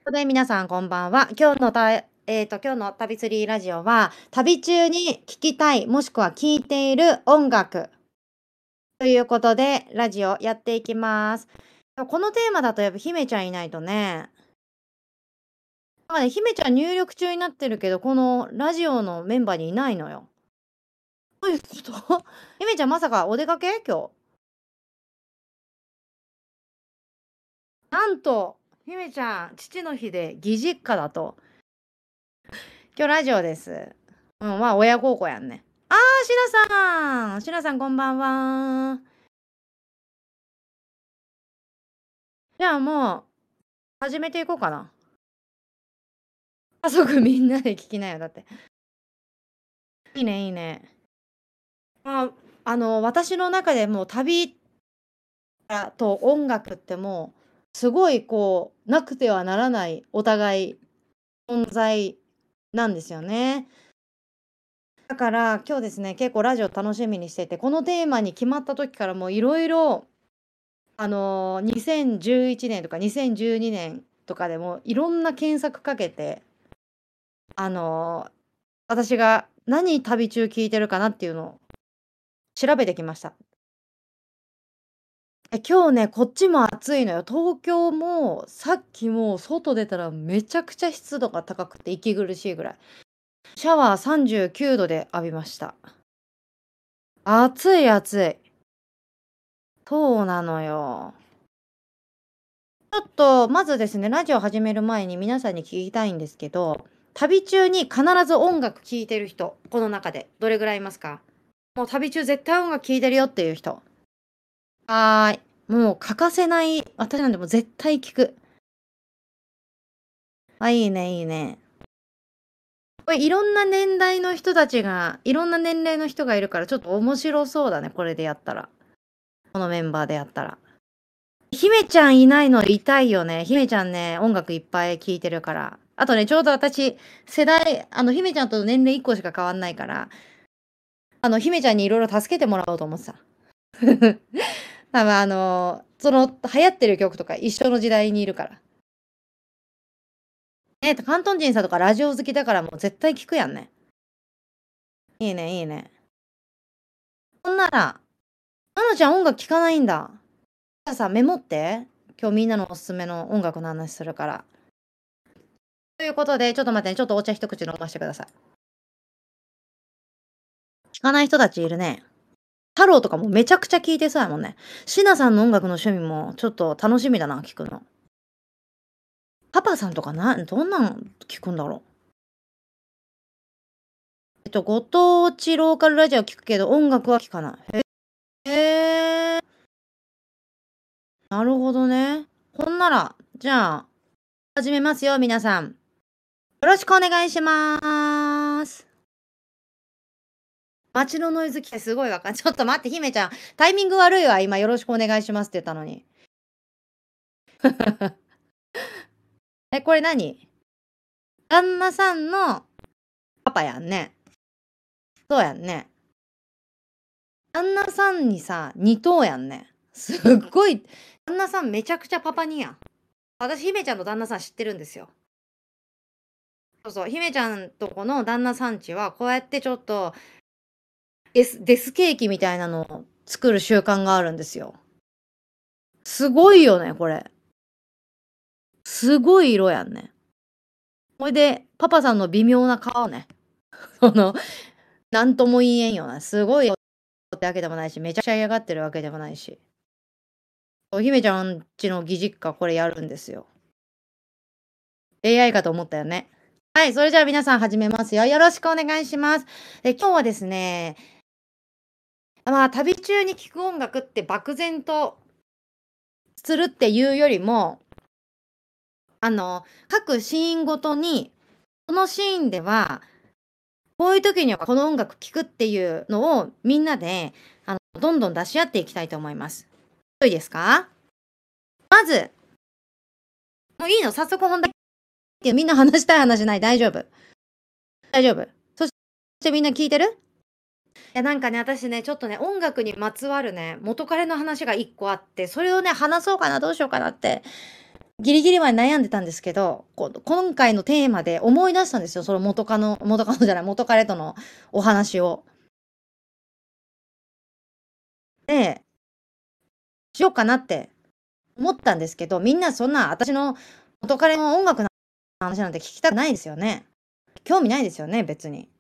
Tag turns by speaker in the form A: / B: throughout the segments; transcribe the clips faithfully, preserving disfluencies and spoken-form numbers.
A: で、皆さんこんばんは。今日のたえっと、今日の旅ツリーラジオは、旅中に聴きたい、もしくは聴いている音楽ということで、ラジオやっていきます。このテーマだとやっぱ姫ちゃんいないとね。なんかね、姫ちゃん入力中になってるけど、このラジオのメンバーにいないのよ。どういうこと？姫ちゃんまさかお出かけ？今日。なんと、姫ちゃん、父の日で義実家だと。今日ラジオです。うん、まあ親孝行やんね。ああ、シナさん。シナさんこんばんは。じゃあもう、始めていこうかな。家族みんなで聞きなよ、だって。いいね、いいね。まあ、あの、私の中でもう旅あと音楽ってもう、すごいこう、なくてはならないお互い存在なんですよね。だから今日ですね、結構ラジオ楽しみにしてて、このテーマに決まった時からもういろいろあの、にせんじゅういちねんとかにせんじゅうにねんとかでもいろんな検索かけて、あの、私が何旅中聞いてるかなっていうのを調べてきました。え、今日ね、こっちも暑いのよ。東京もさっきもう外出たらめちゃくちゃ湿度が高くて息苦しいぐらい。シャワーさんじゅうきゅうどで浴びました。暑い暑い。そうなのよ。ちょっと、まずですね、ラジオ始める前に皆さんに聞きたいんですけど、旅中に必ず音楽聴いてる人、この中でどれぐらいいますか？もう旅中絶対音楽聴いてるよっていう人。はーい。もう欠かせない、私なんでも絶対聞く。あ、いいね、いいね。これいろんな年代の人たちが、いろんな年齢の人がいるからちょっと面白そうだね、これでやったら。このメンバーでやったら。姫ちゃんいないの痛いよね。姫ちゃんね、音楽いっぱい聴いてるから。あとね、ちょうど私、世代、あの、姫ちゃんと年齢いっこしか変わんないから、あの、姫ちゃんにいろいろ助けてもらおうと思ってた。多分あの、その、流行ってる曲とか一緒の時代にいるから。ね、関東人さんとかラジオ好きだからもう絶対聞くやんね。いいね、いいね。ほんなら、なのちゃん音楽聴かないんだ。じゃあさ、メモって。今日みんなのおすすめの音楽の話するから。ということで、ちょっと待ってね、ちょっとお茶一口飲ましてください。聞かない人たちいるね。太郎とかもめちゃくちゃ聞いてそうやもんね。シナさんの音楽の趣味もちょっと楽しみだな、聞くの。パパさんとかな、どんなん聞くんだろう。えっと、ご当地ローカルラジオ聞くけど、音楽は聞かない。へえ。なるほどね。ほんなら、じゃあ、始めますよ、皆さん。よろしくお願いします。街のノイズ来てすごいわかんちょっと待って、姫ちゃん、タイミング悪いわ、今よろしくお願いしますって言ったのに。え、これ何？旦那さんのパパやんね。そうやんね。旦那さんにさ、に頭やんね。すっごい、旦那さんめちゃくちゃパパにやん。私、姫ちゃんの旦那さん知ってるんですよ。そうそう、姫ちゃんとこの旦那さんちは、こうやってちょっと、デスデスケーキみたいなのを作る習慣があるんですよ。すごいよね、これ。すごい色やんね。ほいで、パパさんの微妙な顔ね。その、なんとも言えんよな。すごいってわけでもないし、めちゃくちゃ嫌がってるわけでもないし。お姫ちゃんちの義実家これやるんですよ。エーアイ かと思ったよね。はい、それじゃあ皆さん始めますよ。よろしくお願いします。え、今日はですね、まあ、旅中に聴く音楽って漠然とするっていうよりも、あの、各シーンごとに、このシーンでは、こういう時にはこの音楽聴くっていうのをみんなで、あの、どんどん出し合っていきたいと思います。いいですか？まず、もういいの？早速本題。みんな話したい話ない？大丈夫？大丈夫？そしてみんな聞いてる？いや、なんかね、私ね、ちょっとね、音楽にまつわるね、元彼の話がいっこあって、それをね、話そうかな、どうしようかなってギリギリまで悩んでたんですけど、こ今回のテーマで思い出したんですよ。その元カノ元カノじゃない、元彼とのお話を。で、しようかなって思ったんですけど、みんなそんな私の元彼の音楽の話なんて聞きたくないですよね。興味ないですよね、別に。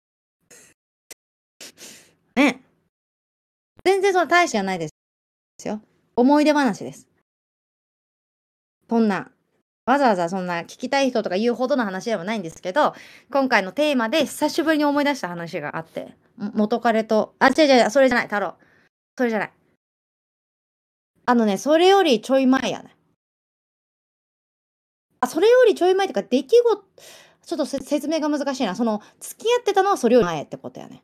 A: ね。全然その大してはないですよ。思い出話です。そんな、わざわざそんな聞きたい人とか言うほどの話ではないんですけど、今回のテーマで久しぶりに思い出した話があって、ん元彼と、あ、違う違う、それじゃない、太郎。それじゃない。あのね、それよりちょい前やね。あ、それよりちょい前ってか、出来事ちょっとせ説明が難しいな。その、付き合ってたのはそれより前ってことやね。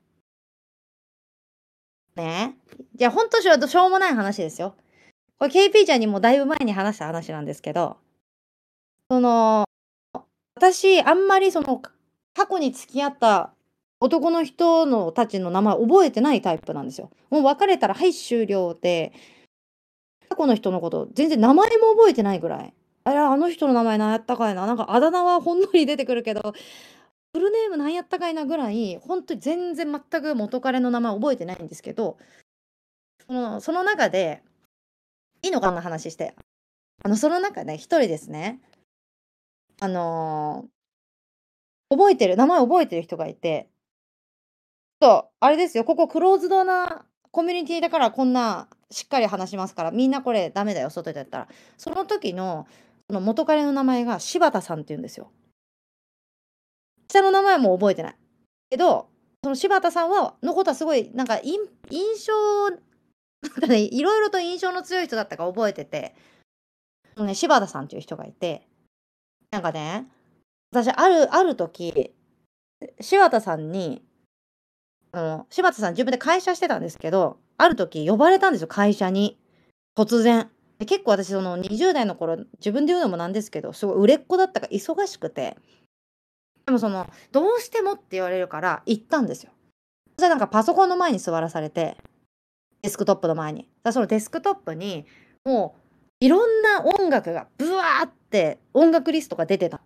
A: ね。いや、ほんとしょしょうもない話ですよ。これ ケーピー ちゃんにもだいぶ前に話した話なんですけど、その、私、あんまりその、か過去に付き合った男の人のたちの名前覚えてないタイプなんですよ。もう別れたら、はい、終了で、過去の人のこと全然名前も覚えてないぐらい。あれ、あの人の名前なんやったかいな、なんかあだ名はほんのり出てくるけど、フルネームなんやったかいなぐらい、ほんとに全然全く元彼の名前覚えてないんですけど、そのその中で、いいのかな、話して。あの、その中で一人ですね、あの、覚えてる名前覚えてる人がいて、そう、あれですよ、ここクローズドなコミュニティだからこんなしっかり話しますから、みんなこれダメだよ、外でやったら。その時の、その元彼の名前が柴田さんって言うんですよ。下の名前はもう覚えてない。けど、その柴田さんはのことはすごいなんか、いん印象なんかね、いろいろと印象の強い人だったか覚えてて、そのね、柴田さんっていう人がいて、なんかね、私あるある時、柴田さんに、あの、柴田さん自分で会社してたんですけど、ある時呼ばれたんですよ、会社に。突然。で、結構私そのにじゅう代の頃、自分で言うのもなんですけど、すごい売れっ子だったから忙しくて、でもその、どうしてもって言われるから行ったんですよ。そしたらなんかパソコンの前に座らされて、デスクトップの前に。だそのデスクトップに、もういろんな音楽がブワーって音楽リストが出てた。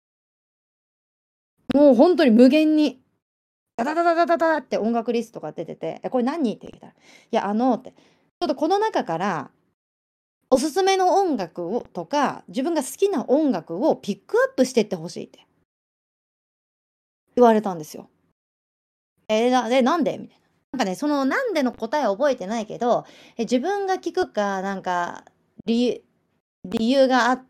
A: もうほんとに無限に、ダダダダダダダって音楽リストが出てて、「え、これ何？」って聞いたら、「いや、あの」って、「ちょっとこの中からおすすめの音楽をとか、自分が好きな音楽をピックアップしてって欲しい」って言われたんですよ。え、なで、なんで？みたいな。なんかね、そのなんでの答えは覚えてないけど、え、自分が聴くか、なんか、り理由があって、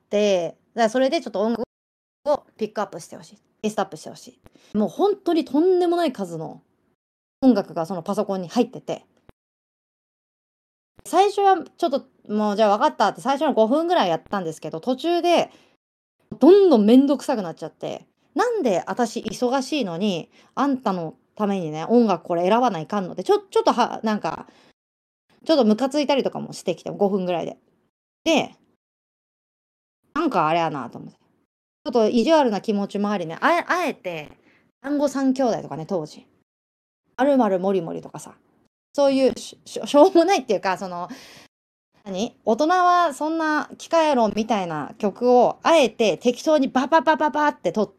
A: だからそれでちょっと音楽をピックアップして欲しい。リストアップして欲しい。もうほんとにとんでもない数の音楽がそのパソコンに入ってて、最初はちょっと、もうじゃあ分かったって最初のごふんぐらいやったんですけど、途中でどんどんめんどくさくなっちゃって、なんで私忙しいのに、あんたのためにね、音楽これ選ばないかんのって、ちょちょっとはなんか、ちょっとムカついたりとかもしてきて、ごふんぐらいで。で、なんかあれやなと思って。ちょっと意地悪な気持ちもありね、あえあえて、団子三兄弟とかね、当時。〇〇もりもりとかさ、そういうししょしょうもないっていうか、その、何、大人はそんな機械やろみたいな曲をあえて適当にバババババって取って、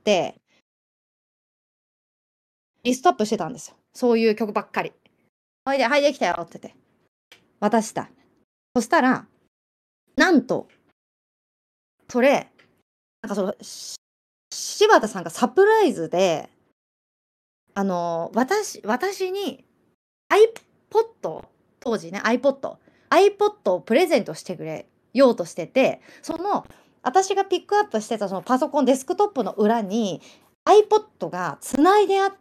A: リストアップしてたんですよ。そういう曲ばっかり。「はいで、はい、できたよ」って言って渡した。そしたら、なんと、それ、なんかその、し柴田さんがサプライズで、あの、私私に iPod、当時ね、iPod、iPod をプレゼントしてくれようとしてて、その、私がピックアップしてたそのパソコン、デスクトップの裏に iPod が繋いであって、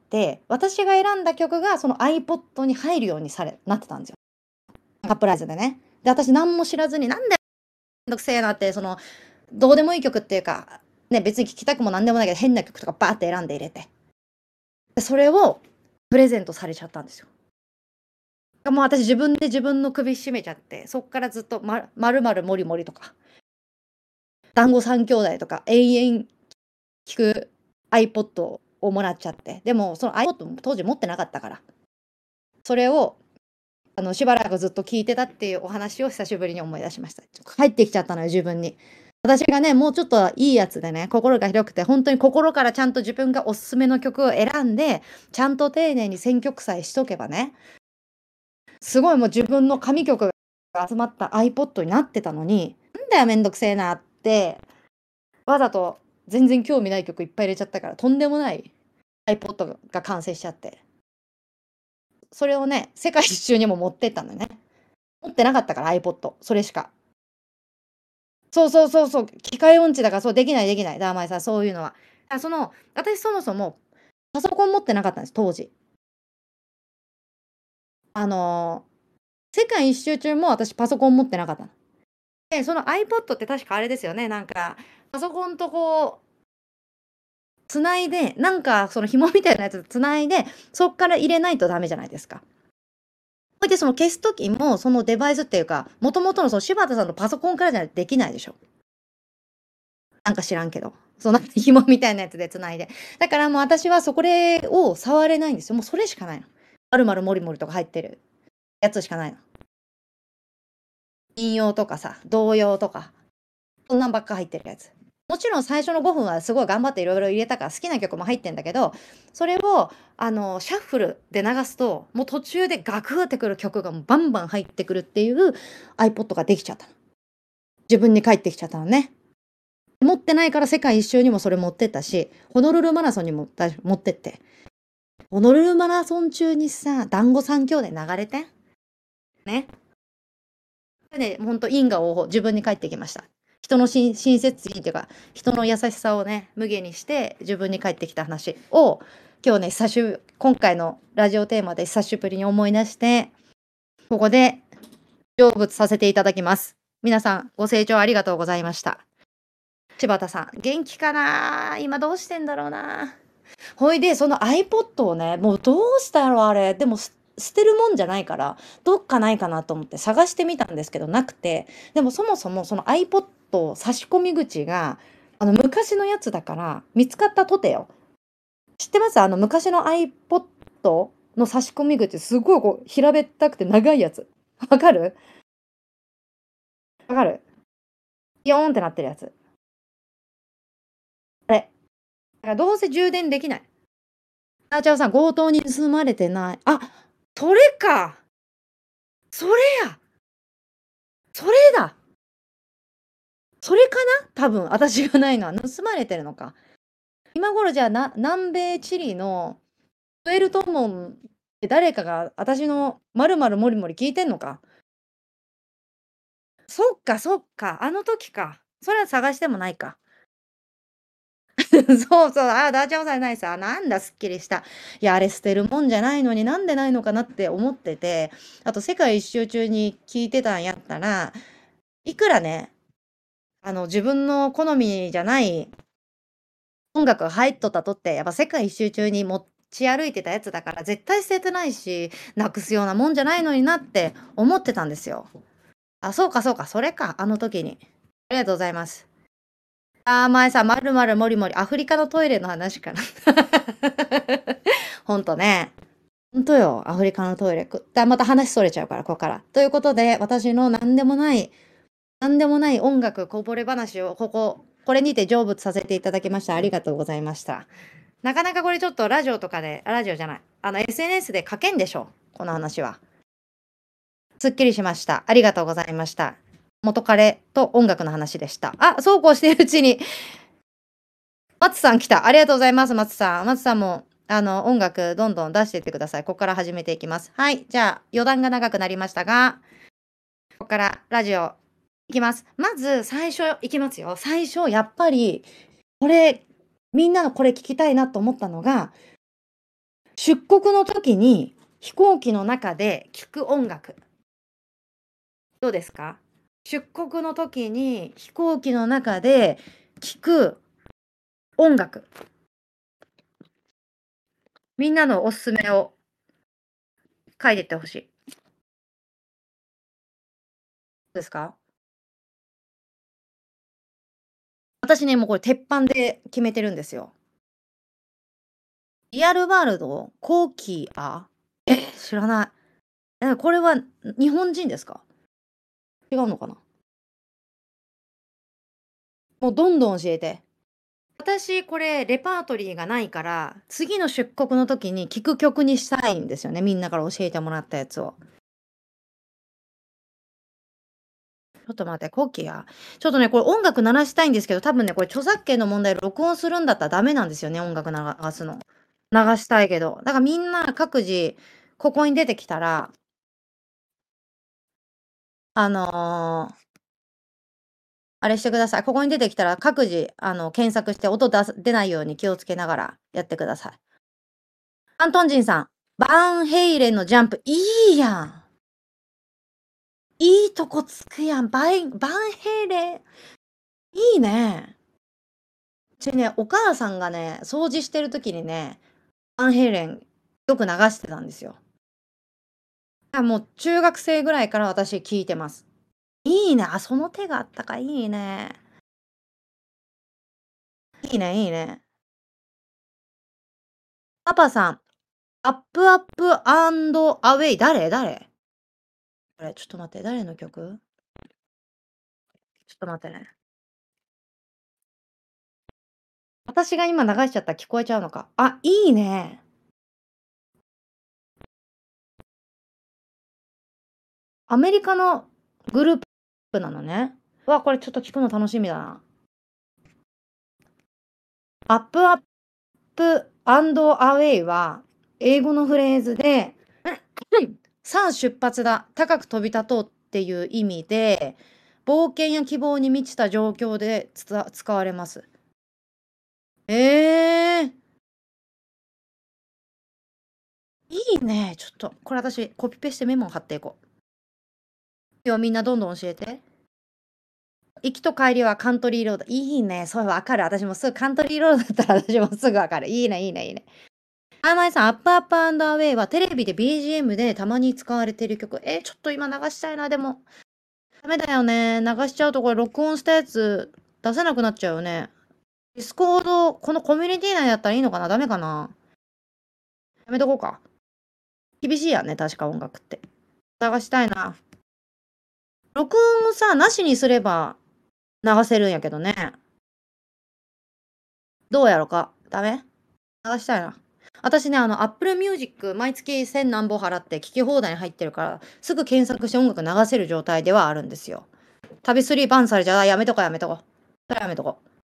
A: 私が選んだ曲がその iPod に入るようにされなってたんですよ。サプライズでね。で、私何も知らずに、なんでめんどくせえなって、その、どうでもいい曲っていうか、ね、別に聴きたくもなんでもないけど、変な曲とかバーって選んで入れて。で、それをプレゼントされちゃったんですよ。もう私自分で自分の首絞めちゃって、そっからずっとま〇〇もりもりとか、団子三兄弟とか延々聴く iPod をもらっちゃって。でもその iPod も当時持ってなかったから、それをあのしばらくずっと聴いてたっていうお話を久しぶりに思い出しました。ちょっと帰ってきちゃったのよ、自分に。 私がね、もうちょっといいやつでね、心が広くて、ほんとに心からちゃんと自分がおすすめの曲を選んで、ちゃんと丁寧に選曲さえしとけばね、すごいもう自分の神曲が集まった iPod になってたのに、なんだよめんどくせえなって、わざと全然興味ない曲いっぱい入れちゃったから、とんでもない iPod が完成しちゃって。それをね、世界一周にも持ってったんだよね。持ってなかったから iPod、それしか。そうそうそうそう、機械音痴だから、そう、できないできない、だ、まいさん、そういうのは。あ、その、私そもそもパソコン持ってなかったんです、当時。あの、世界一周中も私パソコン持ってなかったの。で、その iPod って確かあれですよね、なんか、パソコンとこう繋いで、なんかその紐みたいなやつで繋いで、そっから入れないとダメじゃないですか。ほいでその消す時も、そのデバイスっていうか、もともとのその柴田さんのパソコンからじゃないとできないでしょ。なんか知らんけど。その紐みたいなやつで繋いで。だからもう私はそこれを触れないんですよ。もうそれしかないの。まるまるもりもりとか入ってるやつしかないの。民謡とかさ、童謡とか、そんなんばっか入ってるやつ。もちろん最初のごふんはすごい頑張っていろいろ入れたから好きな曲も入ってんだけど、それをあのシャッフルで流すと、もう途中でガクってくる曲がもうバンバン入ってくるっていう iPod ができちゃったの。自分に返ってきちゃったのね。持ってないから世界一周にもそれ持ってったし、ホノルルマラソンにもだ持ってって。ホノルルマラソン中にさ、団子三兄弟流れてん。ね。で、ほんと因果応報、自分に返ってきました。人の親親切心っていうか、人の優しさをね、無限にして自分に返ってきた話を、今日ね、久しぶ今回のラジオテーマで久しぶりに思い出して、ここで成仏させていただきます。皆さん、ご清聴ありがとうございました。柴田さん、元気かな？今どうしてんだろうな。ほいで、その iPod をね、もうどうしたろうあれ。でも、す捨てるもんじゃないから、どっかないかなと思って探してみたんですけど、なくて。でもそもそもその iPod 差し込み口が、あの昔のやつだから、見つかったとてよ。知ってます？あの昔の iPod の差し込み口、すごいこう平べったくて長いやつ。わかる？わかる？ピヨーンってなってるやつ。あれ。だからどうせ充電できない。あーちゃんさん、強盗に盗まれてない。あ、それか。それや。それだ。それかな？多分、私がないのは盗まれてるのか。今頃じゃあ、な南米チリのプエルトモンって誰かが私の〇〇もりもり聞いてんのか。そっかそっか、あの時か。それは探してもないか。そうそう、ああ、ダーチャオさんないさ、なんだすっきりした。いや、あれ捨てるもんじゃないのに、なんでないのかなって思ってて、あと世界一周中に聞いてたんやったら、いくらね、あの、自分の好みじゃない音楽が入っとったとって、やっぱ世界一周中に持ち歩いてたやつだから、絶対捨ててないし、なくすようなもんじゃないのになって思ってたんですよ。あ、そうかそうか、それか、あの時に。ありがとうございます。ああ、前さ、まるまるもりもり、アフリカのトイレの話かな。ほんとね。ほんとよ、アフリカのトイレ。くだまた話それちゃうから、ここから。ということで、私のなんでもないなんでもない音楽こぼれ話をここ、これにて成仏させていただきました。ありがとうございました。なかなかこれちょっとラジオとかで、あラジオじゃない、あの エスエヌエス で書けんでしょ、この話は。すっきりしました。ありがとうございました。元彼と音楽の話でした。あ、そうこうしているうちに、松さん来た。ありがとうございます、松さん。松さんも、あの、音楽どんどん出していってください。ここから始めていきます。はい。じゃあ、余談が長くなりましたが、ここからラジオいきます。まず最初いきますよ。最初やっぱり、これ、みんなのこれ聞きたいなと思ったのが、出国の時に飛行機の中で聴く音楽。どうですか？出国の時に飛行機の中で聴く音楽。みんなのおすすめを書いてってほしい。どうですか？私ね、もうこれ鉄板で決めてるんですよ。リアルワールドコーキーアえ、知らない。え、これは日本人ですか？違うのかな？ もうどんどん教えて。私これレパートリーがないから、次の出国の時に聴く曲にしたいんですよね、みんなから教えてもらったやつを。ちょっと待って、コキや。ちょっとね、これ音楽鳴らしたいんですけど、多分ね、これ著作権の問題で録音するんだったらダメなんですよね、音楽流すの。流したいけど。だからみんな各自、ここに出てきたら、あのーあれしてください。ここに出てきたら各自、あの、検索して音出す出ないように気をつけながらやってください。アントンジンさん、バンヘイレンのジャンプ、いいやん。いいとこつくやん。バイバンヘイレン。いいね。うちね、お母さんがね、掃除してる時にね、バンヘイレンよく流してたんですよ。あ、もう中学生ぐらいから私聞いてます。いいね。あ、その手があったかいいね。いいね、いいね。パパさん、アップアップアウェイ。誰誰これ、ちょっと待って、誰の曲ちょっと待ってね。私が今流しちゃったら聞こえちゃうのか。あ、いいね。アメリカのグループなのね。わ、これちょっと聞くの楽しみだな。アップアップアウェイは英語のフレーズで、さあ出発だ、高く飛び立とうっていう意味で、冒険や希望に満ちた状況でつた使われます。えー、いいね。ちょっと、これ私コピペしてメモを貼っていこう。ではみんなどんどん教えて。行きと帰りはカントリーロード。いいね。それわかる。私もすぐカントリーロードだったら私もすぐわかる。いいね、いいね、いいね。あまいさん、アップアップアンダーウェイはテレビで ビージーエム でたまに使われてる曲。えーちょっと今流したいな、でも。ダメだよね。流しちゃうとこれ録音したやつ出せなくなっちゃうよね。ディスコード、このコミュニティ内だったらいいのかなダメかなやめとこうか。厳しいやね、確か音楽って。流したいな。録音をさ、なしにすれば流せるんやけどね。どうやろかダメ流したいな。私ね、あの、Apple Music 毎月せん何本払って聞き放題に入ってるから、すぐ検索して音楽流せる状態ではあるんですよ。旅スリーバンされちゃう。あやめとこやめとこ。それやめとこ。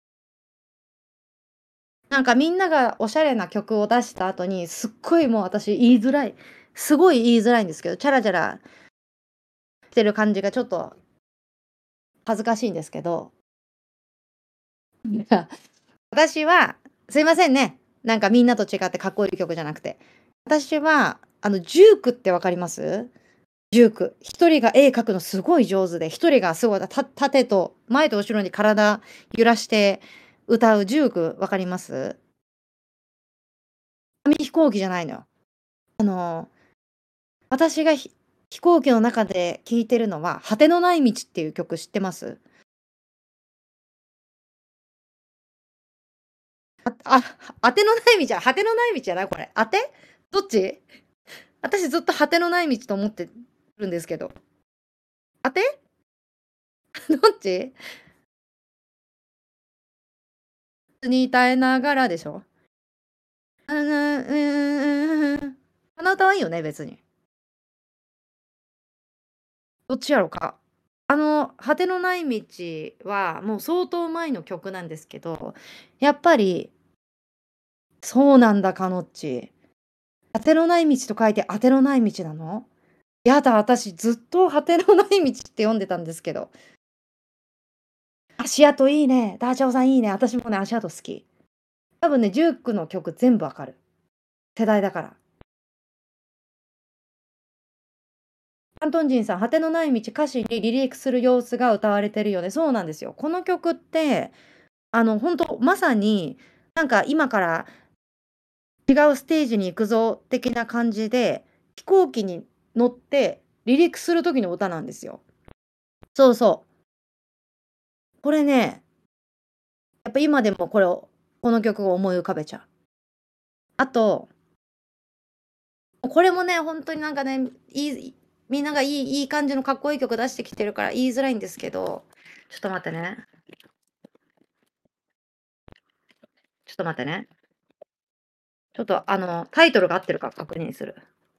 A: なんかみんながおしゃれな曲を出した後に、すっごいもう私言いづらい。すごい言いづらいんですけど、チャラチャラしてる感じがちょっと恥ずかしいんですけど、私は、すいませんね。なんかみんなと違ってかっこいい曲じゃなくて。私は、あの、ジュークってわかりますジューク。一人が絵描くのすごい上手で、一人がすごい、た、縦と、前と後ろに体揺らして歌うジュークわかります紙飛行機じゃないのよ。あの、私がひ飛行機の中で聴いてるのは、果てのない道っていう曲知ってますあ、あ、当てのない道は、果てのない道じゃないこれ。当てどっち私ずっと果てのない道と思ってるんですけど。当てどっちに耐えながらでしょうん、うん、うん、うん。あなたはいいよね、別に。どっちやろか。あの、果てのない道はもう相当前の曲なんですけど、やっぱり、そうなんだ、かのっち。果てのない道と書いて当てのない道なのやだ、私ずっと果てのない道って読んでたんですけど。足跡いいね。ダーチャオさんいいね。私もね、足跡好き。多分ね、ジュークの曲全部わかる。世代だから。アントンジンさん、果てのない道、歌詞にリリークする様子が歌われてるよね。そうなんですよ。この曲って、あの、本当まさに、なんか今から違うステージに行くぞ的な感じで、飛行機に乗って離陸する時の歌なんですよ。そうそう。これね、やっぱ今でもこれを、この曲を思い浮かべちゃう。あと、これもね、本当になんかね、いい、みんながいい、いい感じのかっこいい曲出してきてるから言いづらいんですけど、ちょっと待ってね。 ちょっと待ってね。ちょっとあの、タイトルが合ってるか確認する。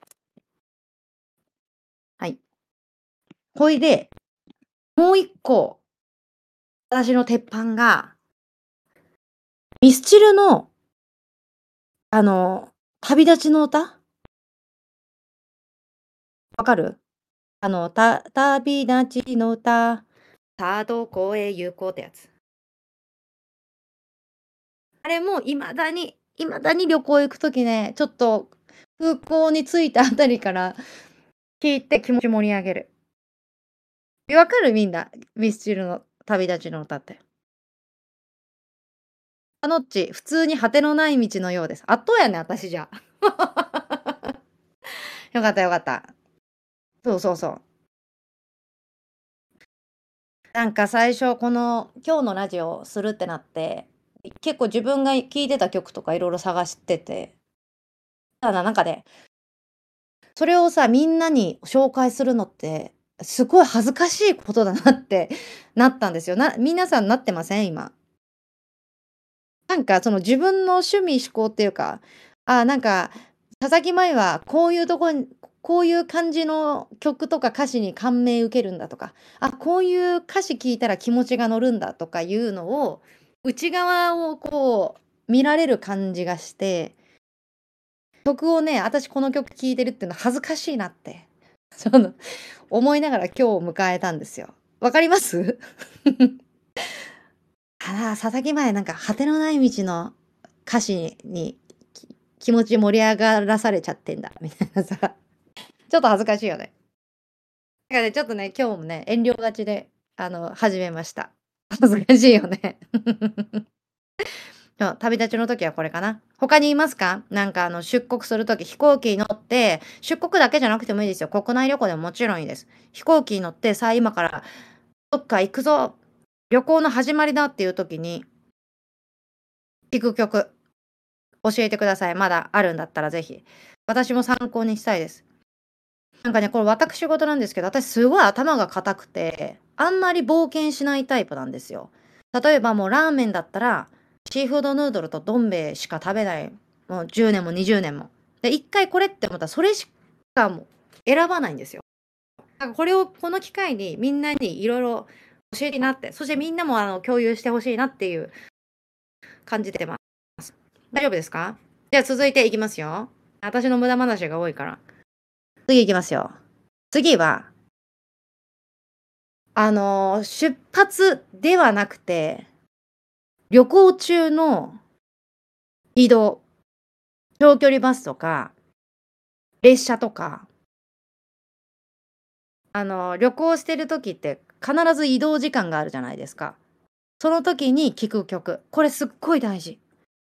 A: はい。ほいで、もう一個、私の鉄板が、ミスチルの、あの、旅立ちの歌わかる？あの、た旅立ちの歌、さあどこへ行こうってやつ。あれも未だに未だに旅行行く時ね、ちょっと空港に着いたあたりから聞いて気持ち盛り上げる。え、わかる？みんな、ミスチルの旅立ちの歌って。あのっち、普通に果てのない道のようです。あっとうやね、私じゃ。よかったよかった。そうそうそう。なんか最初この今日のラジオするってなって、結構自分が聴いてた曲とかいろいろ探してて、ただなんかね、それをさ、みんなに紹介するのって、すごい恥ずかしいことだなってなったんですよ。な皆さんなってません？今。なんかその自分の趣味嗜好っていうか、ああ、なんか、佐々木舞はこういうとこにこういう感じの曲とか歌詞に感銘受けるんだとか、あ、こういう歌詞聞いたら気持ちが乗るんだとかいうのを、内側をこう見られる感じがして、曲をね、私この曲聴いてるっていうの恥ずかしいなって、その、思いながら今日を迎えたんですよ。わかります？ああ、佐々木前なんか果てのない道の歌詞に、き気持ち盛り上がらされちゃってんだみたいなさ、ちょっと恥ずかしいよね。だからね、ちょっとね、今日もね、遠慮がちで、あの、始めました。恥ずかしいよね。そう、旅立ちの時はこれかな。他にいますか？なんかあの、出国する時、飛行機に乗って、出国だけじゃなくてもいいですよ。国内旅行でももちろんいいです。飛行機に乗って、さあ今からどっか行くぞ、旅行の始まりだっていう時に聴く曲教えてください。まだあるんだったらぜひ。私も参考にしたいです。なんかね、これ私事なんですけど、私すごい頭が固くて、あんまり冒険しないタイプなんですよ。例えばもうラーメンだったら、シーフードヌードルとどん兵衛しか食べない。もうじゅうねんもにじゅうねんも。で、一回これって思ったら、それしかもう選ばないんですよ。なんかこれを、この機会にみんなにいろいろ教えてなって、そしてみんなもあの共有してほしいなっていう感じてます。大丈夫ですか？じゃあ続いていきますよ。私の無駄話が多いから。次いきますよ。次は、あの、出発ではなくて、旅行中の移動、長距離バスとか、列車とか、あの、旅行してる時って必ず移動時間があるじゃないですか。その時に聴く曲。これすっごい大事。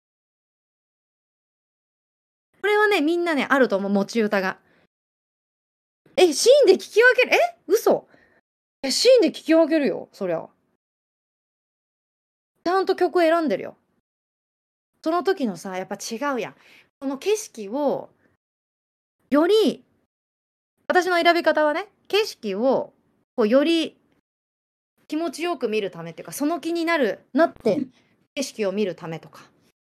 A: これはね、みんなね、あると思う、持ち歌が。え、シーンで聞き分ける？え？嘘？え、シーンで聞き分けるよ、そりゃ。ちゃんと曲選んでるよ。その時のさ、やっぱ違うやん。この景色を、より私の選び方はね、景色をこうより気持ちよく見るためっていうか、その気になるなって景色を見るためとか。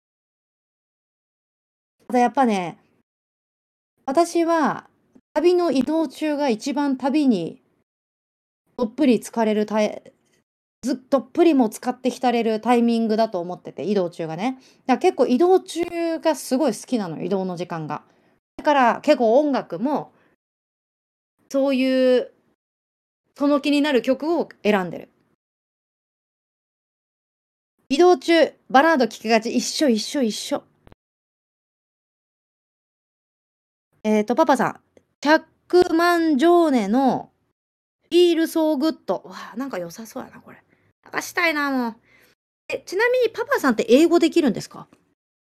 A: あとやっぱね、私は旅の移動中が一番旅にどっぷり浸かれるたいずどっぷりも使って浸れるタイミングだと思ってて、移動中がね。だから結構移動中がすごい好きなのよ、移動の時間が。だから結構音楽も、そういう、その気になる曲を選んでる。移動中、バラード聴きがち、一緒一緒一緒。えっと、パパさん、チャックマンジョーネの Feel So Good。わあ、なんか良さそうやな、これ。流したいな、もう。え、ちなみにパパさんって英語できるんですか？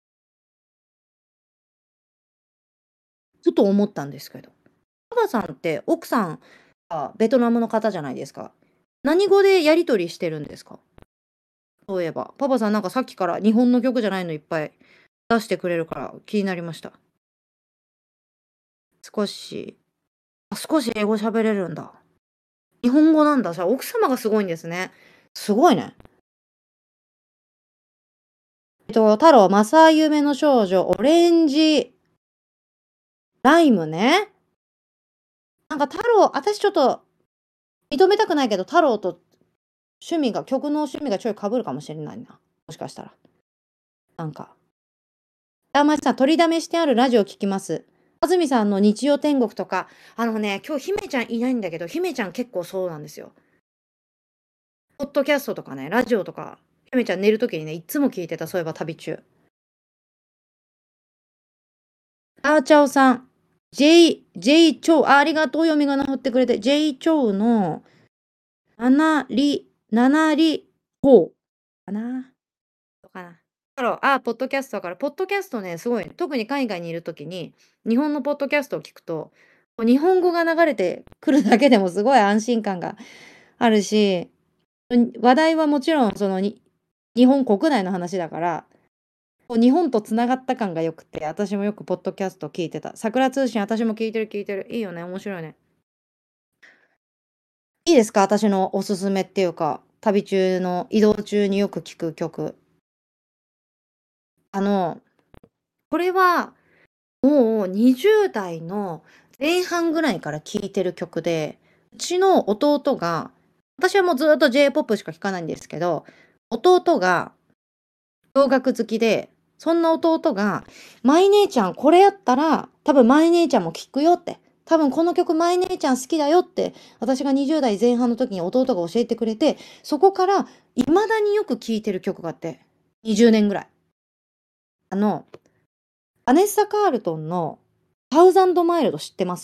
A: ふと思ったんですけど。パパさんって奥さんがベトナムの方じゃないですか。何語でやり取りしてるんですか？そういえば。パパさんなんかさっきから日本の曲じゃないのいっぱい出してくれるから気になりました。少し、あ、少し英語喋れるんだ。日本語なんだ。じゃあ奥様がすごいんですね。すごいね。 えっと、太郎、正夢の少女、オレンジライムね。なんか太郎、私ちょっと認めたくないけど、太郎と趣味が、曲の趣味がちょい被るかもしれないな。もしかしたら。なんか。あましさん、取りだめしてあるラジオ聞きます。安住さんの日曜天国とか、あのね、今日姫ちゃんいないんだけど、姫ちゃん結構そうなんですよ。ポッドキャストとかね、ラジオとか、姫ちゃん寝るときにね、いつも聞いてた、そういえば旅中。あーちゃおさん、J、J チョウ、あ、ありがとう、読み仮名振ってくれて、J チョウの、ななり、ななり、ほう。かな。どうかな。だろう、あ、ポッドキャストだから、ポッドキャストね、すごい、特に海外にいるときに、日本のポッドキャストを聞くと、日本語が流れてくるだけでもすごい安心感があるし、話題はもちろん、そのに、日本国内の話だから、こう日本とつながった感がよくて、私もよくポッドキャスト聞いてた。桜通信、私も聞いてる聞いてる。いいよね、面白いね。いいですか、私のおすすめっていうか、旅中の移動中によく聞く曲。あの、これはもうにじゅう代の前半ぐらいから聴いてる曲で、うちの弟が、私はもうずっと J-ポップ しか聴かないんですけど、弟が洋楽好きで、そんな弟が、マイ姉ちゃんこれやったら、多分マイ姉ちゃんも聴くよって、多分この曲マイ姉ちゃん好きだよって、私がにじゅう代前半の時に弟が教えてくれて、そこから未だによく聴いてる曲があって、にじゅうねんぐらい。あの、バネッサ・カールトンのサウザンドマイルド知ってます？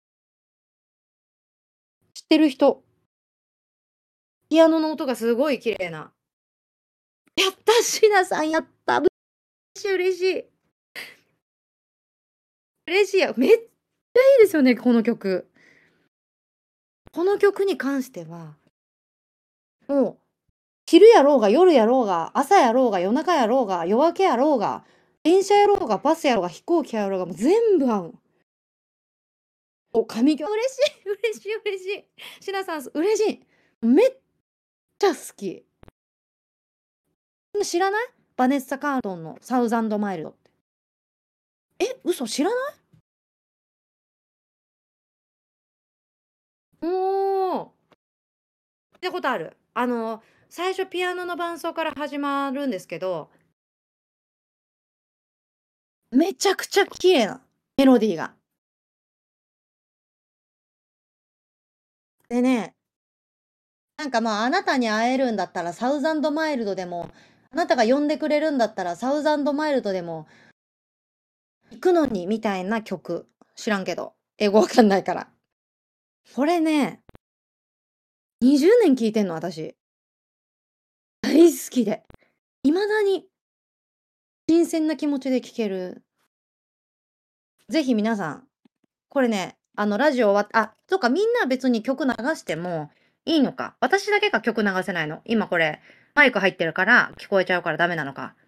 A: 知ってる人。ピアノの音がすごい綺麗な。やった、シナさんやった。嬉しい嬉しい。嬉しいや。めっちゃいいですよね、この曲。この曲に関しては、もう、昼やろうが夜やろうが、朝やろうが夜中やろうが、夜明けやろうが、電車やろうが、バスやろうが、飛行機やろうが、もう全部合う。お、神曲、嬉しい、嬉しい、嬉しい。シナさん、嬉しい。めっちゃ好き。知らない？バネッサ・カートンのサウザンドマイルドって。え、嘘知らない？おー。ってことある。あの、最初ピアノの伴奏から始まるんですけど、めちゃくちゃ綺麗なメロディーが。でね、なんかまあ、あなたに会えるんだったらサウザンドマイルドでも、あなたが呼んでくれるんだったらサウザンドマイルドでも行くのにみたいな曲。知らんけど。英語わかんないから。これね、にじゅうねん聴いてんの、私。大好きで。未だに新鮮な気持ちで聴ける。ぜひ皆さん、これね、あの、ラジオ終わっあ、そっか、みんな別に曲流してもいいのか。私だけが曲流せないの。今これ、マイク入ってるから聞こえちゃうからダメなのか。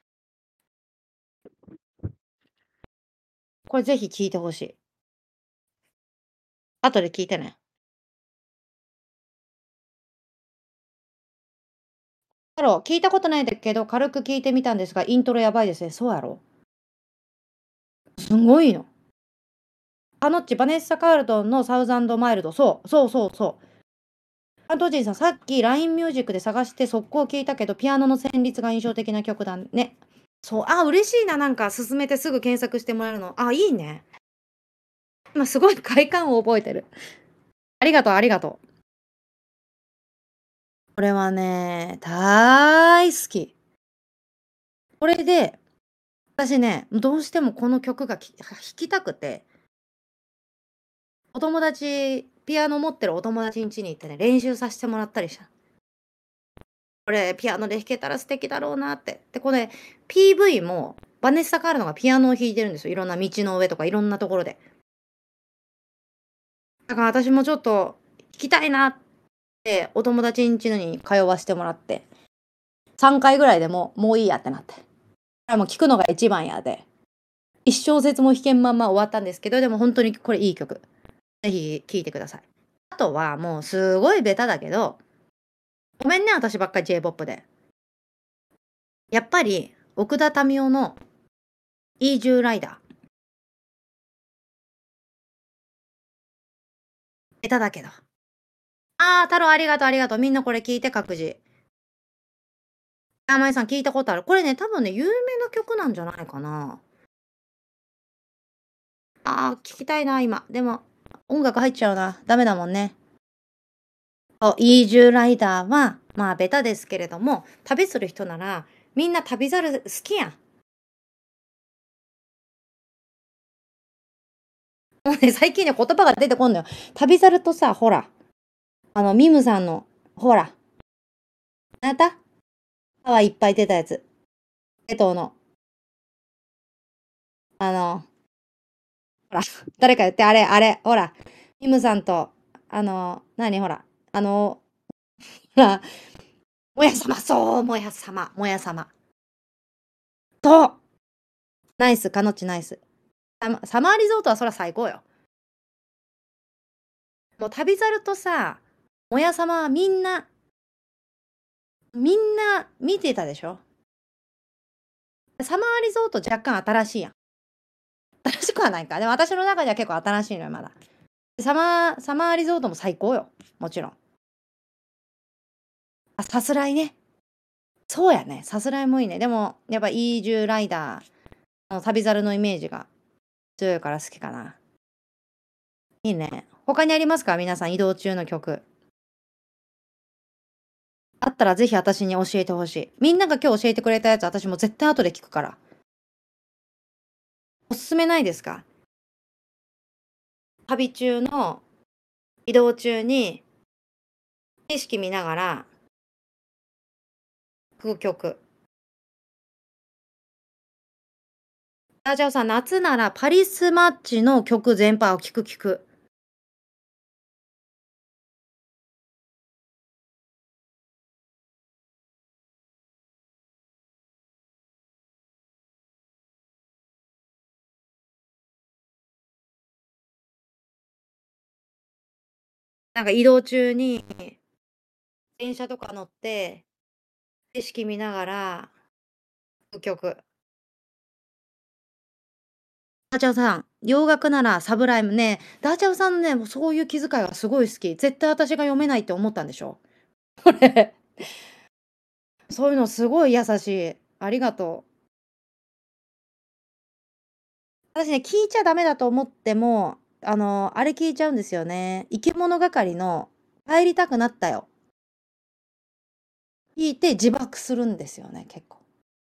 A: これぜひ聞いてほしい。後で聞いてね。ハロー、聞いたことないんだけど、軽く聞いてみたんですが、イントロやばいですね。そうやろ？すごいの。あのっち、バネッサ・カールトンのサウザンドマイルド。そう、そうそうそう。関東人さん、さっき ライン ミュージックで探して速攻聞いたけど、ピアノの旋律が印象的な曲だね。そう、あ、嬉しいな、なんか進めてすぐ検索してもらえるの。あ、いいね。今すごい快感を覚えてる。ありがとう、ありがとう。これはね、大好き。これで、私ね、どうしてもこの曲がき弾きたくて、お友達、ピアノ持ってるお友達ん家に行ってね、練習させてもらったりした。これ、ピアノで弾けたら素敵だろうなって。で、これ、ピーブイ も、バネッサ・カールノがピアノを弾いてるんですよ。いろんな道の上とかいろんなところで。だから私もちょっと弾きたいなってお友達ん家に通わしてもらって、さんかいぐらいでもう、もういいやってなって。もう聞くのが一番やで。一小節も弾けんまんま終わったんですけど、でも本当にこれいい曲。ぜひ聴いてください。あとはもうすごいベタだけど、ごめんね、私ばっかり J-ポップ で。やっぱり、 奥田民生のイージューライダー。下手だけど。あー、太郎ありがとうありがとう。みんなこれ聞いて各自。あ、まいさん聞いたことある。これね、多分ね、有名な曲なんじゃないかな。あー、聞きたいな、今。でも、音楽入っちゃうな。ダメだもんね。そう、イージューライダーは、まあ、ベタですけれども、旅する人なら、みんな旅猿好きやん。もうね、最近ね、言葉が出てこんのよ。旅猿とさ、ほら、あの、ミムさんの、ほら、あなた歯はいっぱい出たやつ。江藤の、あの、ほら、誰か言って、あれ、あれ、ほら、ミムさんと、あの、何、ほら、あの、ほら、もやさま、そう、もやさま、もやさま。そう、ナイス、かのちナイス。サマサマーリゾートはそら最高よ。もう旅猿とさ、もやさまはみんな、みんな見てたでしょ。サマーリゾート若干新しいやん。新しくはないか。でも私の中では結構新しいのよ、まだ。サマー、サマーリゾートも最高よ。もちろん。あ、さすらいね。そうやね。さすらいもいいね。でも、やっぱイージューライダー、あの旅猿のイメージが強いから好きかな。いいね。他にありますか皆さん、移動中の曲。あったらぜひ私に教えてほしい。みんなが今日教えてくれたやつ、私も絶対後で聞くから。おすすめないですか？旅中の移動中に景色見ながら聴く曲。あ、じゃあさ、夏ならパリスマッチの曲全般を聴く聴く。なんか移動中に電車とか乗って景色見ながら聴く曲。ダーチャオさん、洋楽ならサブライムね。ダーチャオさんのね、もうそういう気遣いがすごい好き。絶対私が読めないって思ったんでしょ？これ。そういうのすごい優しい。ありがとう。私ね、聞いちゃダメだと思っても、あの、あれ聞いちゃうんですよね。生き物係の帰りたくなったよ。聞いて自爆するんですよね、結構。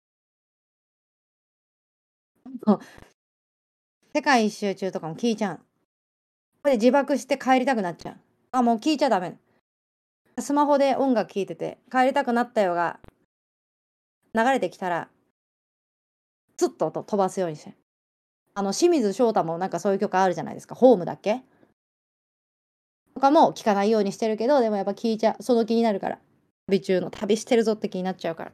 A: そう、世界一周中とかも聞いちゃう。これで自爆して帰りたくなっちゃう。あ、もう聞いちゃダメ。スマホで音楽聴いてて、帰りたくなったよが流れてきたら、スッと音飛ばすようにして。あの、清水翔太もなんかそういう曲あるじゃないですか。ホームだっけ？とかも聞かないようにしてるけど、でもやっぱ聞いちゃう。その気になるから。旅中の旅してるぞって気になっちゃうから。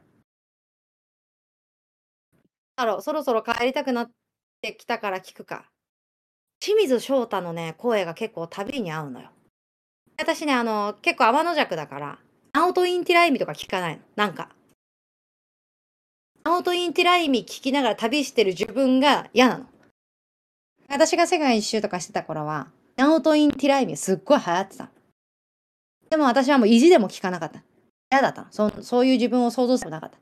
A: だろう、そろそろ帰りたくなってきたから聞くか。清水翔太のね、声が結構旅に合うのよ。私ね、あの、結構天の弱だから、ナオトインティライミとか聞かないの。なんか。ナオトインティライミ聞きながら旅してる自分が嫌なの。私が世界一周とかしてた頃は、ナオトインティライミすっごい流行ってた。でも私はもう意地でも聞かなかった。嫌だったの。そそういう自分を想像するなかった。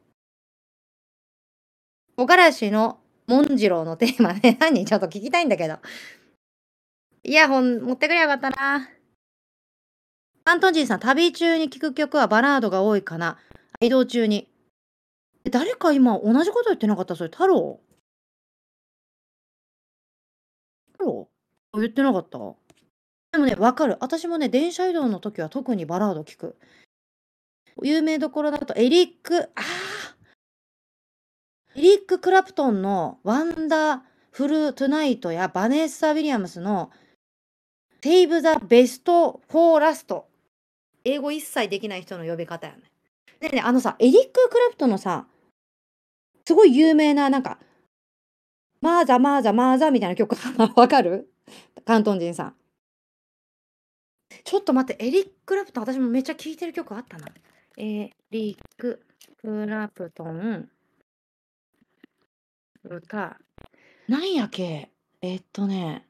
A: 木枯らしのモンジローのテーマね、何ちょっと聞きたいんだけど。イヤホン持ってくりゃよかったな。アントンジーさん、旅中に聴く曲はバラードが多いかな。移動中に。え、誰か今同じこと言ってなかった？それ太郎？太郎？あ、言ってなかった？でもね、わかる。私もね、電車移動の時は特にバラード聞く。有名どころだとエリック、ああ、エリック・クラプトンのワンダフル・トゥナイトやバネッサ・ウィリアムスのセイブ・ザ・ベスト・フォー・ラスト。英語一切できない人の呼び方やね。ねえねえ、あのさ、エリック・クラプトンのさ、すごい有名な、なんか、マーザマーザマーザみたいな曲わかる？関東人さん。ちょっと待って、エリック・クラプトン、私もめっちゃ聴いてる曲あったな。エリック・クラプトン、 歌。なんやっけえっとね。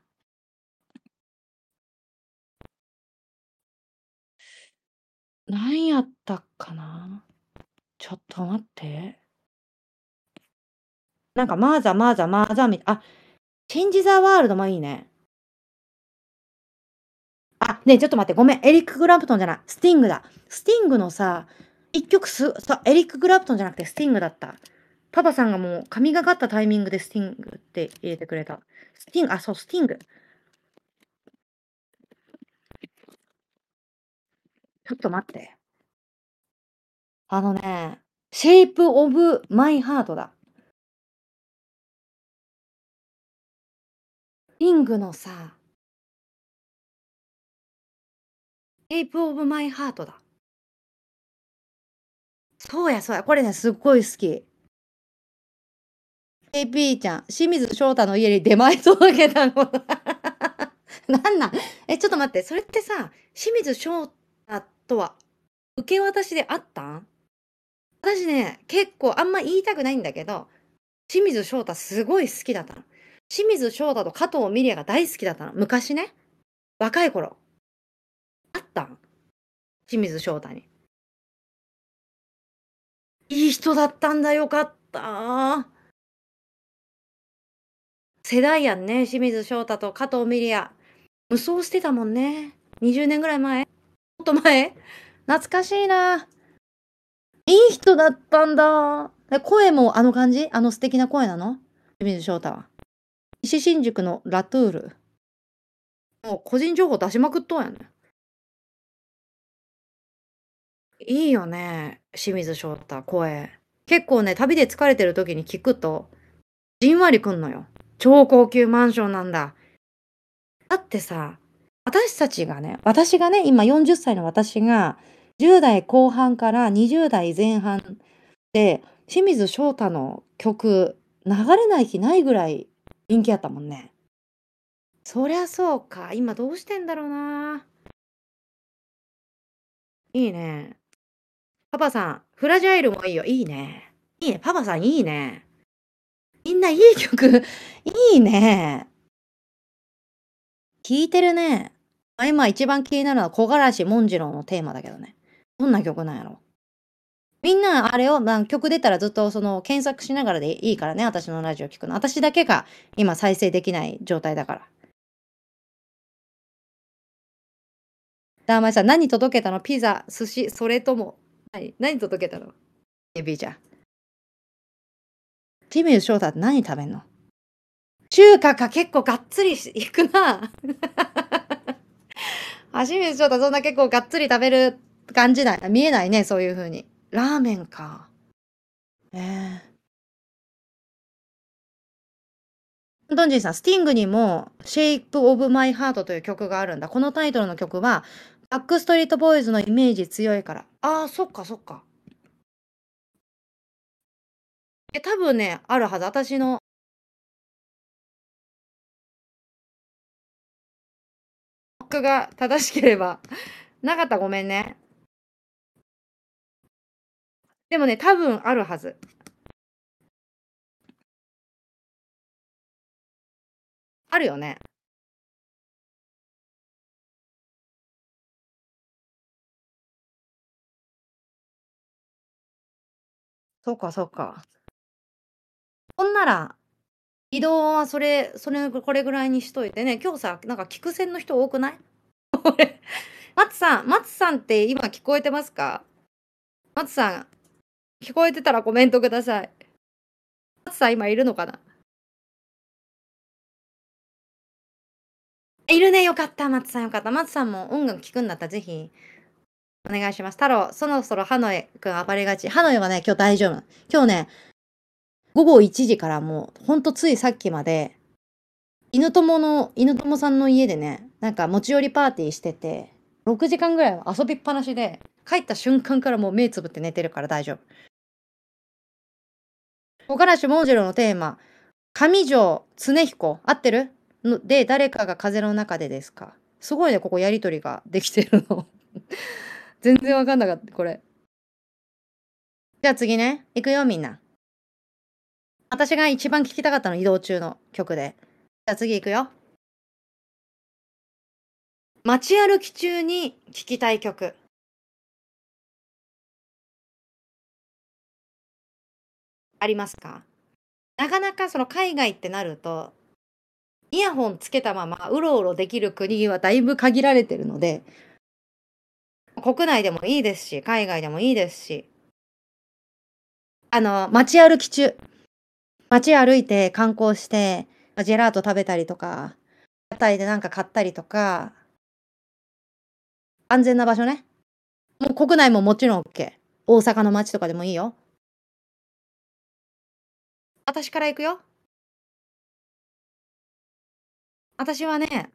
A: なんやったかなちょっと待って。なんか、マーザマーザマーザみあ、チェンジザワールドもいいね。あ、ねえ、ちょっと待って、ごめん、エリック・クラプトンじゃない、スティングだ。スティングのさ、いっきょくすさ、エリック・クラプトンじゃなくてスティングだった。パパさんがもう神がかったタイミングでスティングって入れてくれた。スティング、あ、そう、スティング。ちょっと待って。あのね、シェイプ・オブ・マイ・ハートだ。リングのさ、シェイプ・オブ・マイ・ハートだ。そうやそうや、これね、すっごい好き。エーピー ちゃん、清水翔太の家に出前届けたの。なんなんえ、ちょっと待って、それってさ、清水翔太とは受け渡しであったん？私ね、結構あんま言いたくないんだけど、清水翔太すごい好きだったの。清水翔太と加藤ミリアが大好きだったの。昔ね、若い頃。あったん？清水翔太に。いい人だったんだ、よかった。世代やんね、清水翔太と加藤ミリア。無双してたもんね。にじゅうねんぐらい前？もっと前？懐かしいな。いい人だったんだ。え、声もあの感じ？あの素敵な声なの？清水翔太は。西新宿のラトゥール。もう個人情報出しまくっとんやね。いいよね、清水翔太、声。結構ね、旅で疲れてる時に聞くと、じんわりくんのよ。超高級マンションなんだ。だってさ、私たちがね、私がね、今よんじゅっさいの私が、じゅう代後半からにじゅう代前半で、清水翔太の曲、流れない日ないぐらい人気あったもんね。そりゃそうか、今どうしてんだろうな。いいね。パパさん、フラジャイルもいいよ。いいね。いいね、パパさんいいね。みんないい曲、いいね。聴いてるね。あ、今一番気になるのは木枯らし紋次郎のテーマだけどね。どんな曲なんやろ？みんなあれを、ま、曲出たらずっとその検索しながらでいいからね、私のラジオ聴くの。私だけが今再生できない状態だから。だ、まさん、何届けたの？ピザ、寿司、それとも、何何届けたの？エビちゃん。清水翔太って何食べんの？中華か、結構がっつりしいくな。あ、清水翔太そんな結構がっつり食べる感じだ見えないね、そういう風に。ラーメンか。ええ。ドンジーさん、スティングにも Shape of My Heart という曲があるんだ。このタイトルの曲は、バックストリートボーイズのイメージ強いから。ああ、そっかそっか。え、多分ね、あるはず。私の僕が正しければ。なかったらごめんね。でもね、多分あるはず。あるよね。そうかそうか。ほんなら、移動はそれそれこれぐらいにしといてね、今日さ、なんか聞く専の人多くない？俺、マツさんマツさんって今聞こえてますか？マツさん、聞こえてたらコメントください。マツさん今いるのかな？いるね、よかった、マツさんよかった。マツさんも音楽聴くんだったらぜひお願いします。太郎、そろそろハノイくん暴れがち。ハノイはね、今日大丈夫。今日ね、午後いちじからもう、ほんとついさっきまで、犬友の犬友さんの家でね、なんか持ち寄りパーティーしてて、ろくじかんぐらいは遊びっぱなしで、帰った瞬間からもう目つぶって寝てるから大丈夫。木枯らし紋次郎のテーマ、上条常彦、合ってる？ので、誰かが風の中でですか。すごいね、ここやりとりができてるの。全然わかんなかった、これ。じゃあ次ね、行くよみんな。 私が一番聴きたかったの、移動中の曲で。じゃあ次行くよ。街歩き中に聴きたい曲。ありますか？なかなかその海外ってなると、イヤホンつけたままうろうろできる国はだいぶ限られてるので、国内でもいいですし、海外でもいいですし、あの、街歩き中、街歩いて観光して、ま、ジェラート食べたりとか、屋台でなんか買ったりとか、安全な場所ね。もう国内ももちろんオッケー。大阪の街とかでもいいよ。私から行くよ。私はね、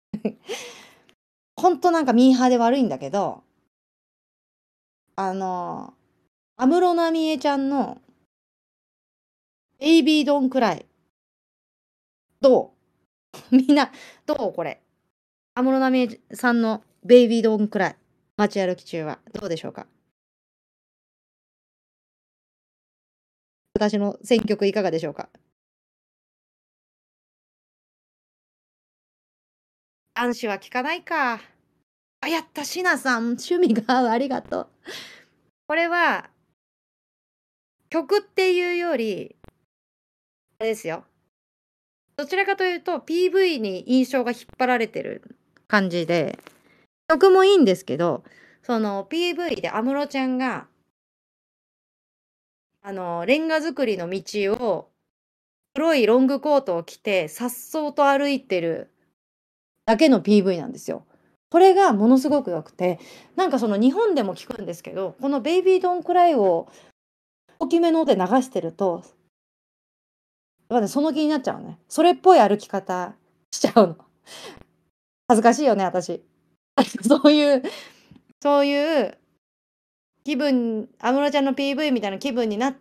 A: ほんとなんかミーハーで悪いんだけど、あの、安室奈美恵ちゃんのベイビードンクライ。どう？みんな、どうこれ？安室奈美恵さんのベイビードンクライ。街歩き中はどうでしょうか？私の選曲いかがでしょうか？男子は聞かないか。あ、やった、シナさん、趣味が合う、ありがとう。これは、曲っていうより、あれですよ。どちらかというと、ピーブイ に印象が引っ張られてる感じで、曲もいいんですけど、その ピーブイ で安室ちゃんが、あの、レンガ造りの道を、黒いロングコートを着て、颯爽と歩いてるだけの ピーブイ なんですよ。これがものすごく良くて、なんかその日本でも聞くんですけど、このベイビードンクライを大きめので流してると、まだその気になっちゃうのね。それっぽい歩き方しちゃうの。恥ずかしいよね、私。そういうそういう気分、安室ちゃんの ピーブイ みたいな気分になって、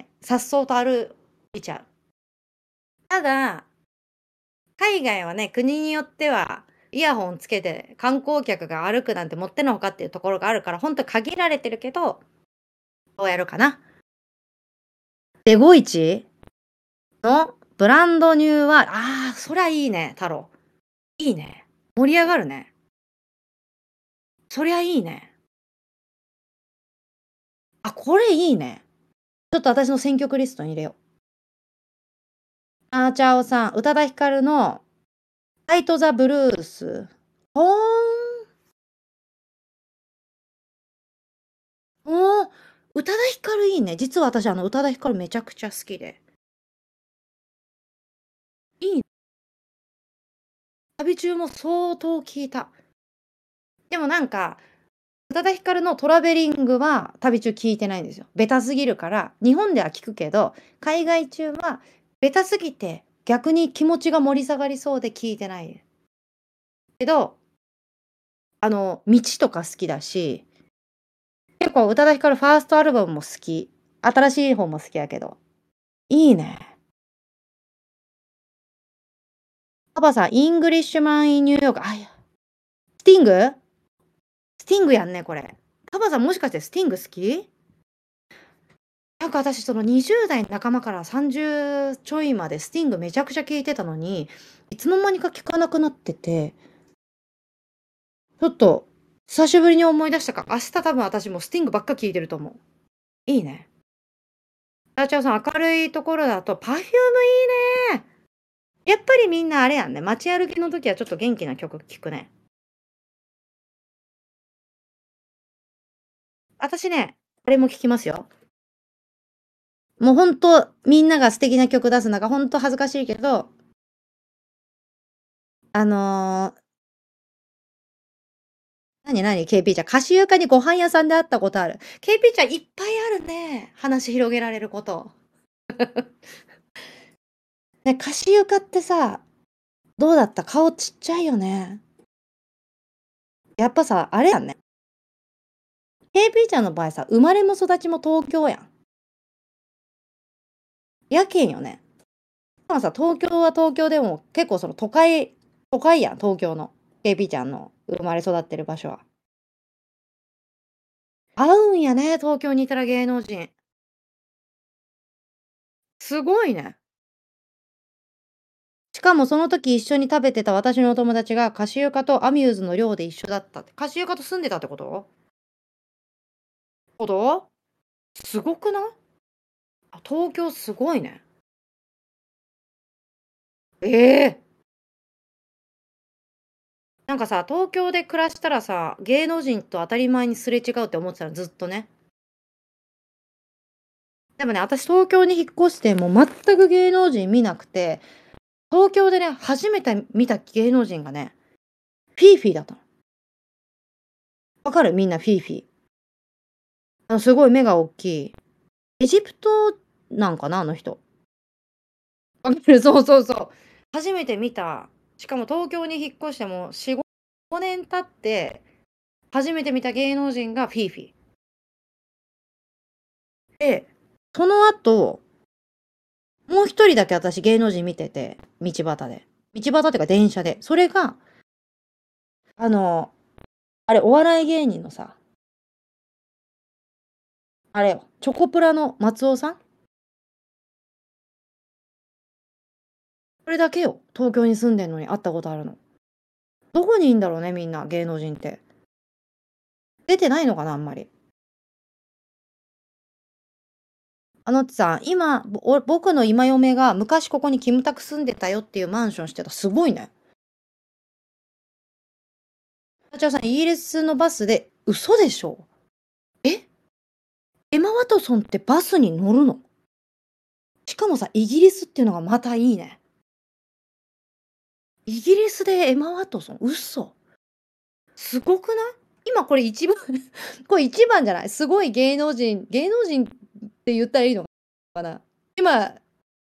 A: 颯爽と歩いちゃう。ただ、海外はね、国によっては、イヤホンつけて観光客が歩くなんてもってのほかっていうところがあるから、ほんと限られてるけど、どうやるかな。デゴイチのブランドニューは、ああ、そりゃいいね、太郎。いいね。盛り上がるね。そりゃいいね。あ、これいいね。ちょっと私の選曲リストに入れよう。あーちゃおさん、宇多田ヒカルのファイトザブルース。ほーん。おー、宇多田ヒカルいいね。実は私、あの、宇多田ヒカルめちゃくちゃ好きで。いい。旅中も相当聞いた。でもなんか、宇多田ヒカルのトラベリングは旅中聞いてないんですよ。ベタすぎるから、日本では聞くけど、海外中はベタすぎて逆に気持ちが盛り下がりそうで聞いてない。けど、あの、道とか好きだし、結構宇多田ヒカルファーストアルバムも好き。新しい方も好きやけど。いいね。パパさん、イングリッシュマン・イン・ニューヨーク。あ、いや。スティングスティングやんね、これ。パパさんもしかしてスティング好き？なんか私そのにじゅう代の仲間からさんじゅうちょいまでスティングめちゃくちゃ聞いてたのに、いつの間にか聞かなくなってて、ちょっと久しぶりに思い出したか、明日多分私もスティングばっか聞いてると思う。いいね。あちゃおさん、明るいところだと パフューム いいね。やっぱりみんなあれやんね。街歩きの時はちょっと元気な曲聴くね。私ね、あれも聴きますよ。もうほんと、みんなが素敵な曲出す中、ほんと恥ずかしいけど、あのー、なになに ケーピー ちゃん。菓子床にご飯屋さんで会ったことある。ケーピー ちゃんいっぱいあるね。話広げられること。ね、菓子床ってさ、どうだった？顔ちっちゃいよね。やっぱさ、あれやんね。ケーピー ちゃんの場合さ、生まれも育ちも東京やん。やけんよね。しかもさ、東京は東京でも結構その都会、都会やん、東京の。ケーピー ちゃんの生まれ育ってる場所は。合うんやね、東京にいたら芸能人。 すごいね。しかもその時一緒に食べてた私のお友達がカシユカとアミューズの寮で一緒だったって。カシユカと住んでたってこと？こと？すごくない？あ、東京すごいね。ええ！なんかさ、東京で暮らしたらさ、芸能人と当たり前にすれ違うって思ってたの、ずっとね。でもね、私東京に引っ越してもう全く芸能人見なくて、東京でね、初めて見た芸能人がね、フィーフィーだったの。わかる？みんなフィーフィー。あのすごい目がおっきい。エジプトなんかな、あの人。わかる、そうそうそう。初めて見た、しかも東京に引っ越してもし、ごねん経って、初めて見た芸能人がフィーフィー。で、その後、もう一人だけ私芸能人見てて、道端で。道端っていうか電車で。それが、あの、あれ、お笑い芸人のさ、あれよ、チョコプラの松尾さん？それだけよ、東京に住んでんのに会ったことあるの。どこにいんだろうね、みんな、芸能人って。出てないのかな、あんまり。あのさ、今、ぼお僕の今嫁が昔ここにキムタク住んでたよっていうマンションしてた。すごいね。あちらさん、イギリスのバスで、嘘でしょ？え？エマ・ワトソンってバスに乗るの？しかもさ、イギリスっていうのがまたいいね。イギリスでエマ・ワトソン、嘘。すごくない？今これ一番これ一番じゃない？すごい芸能人芸能人って言ったらいいのかな？今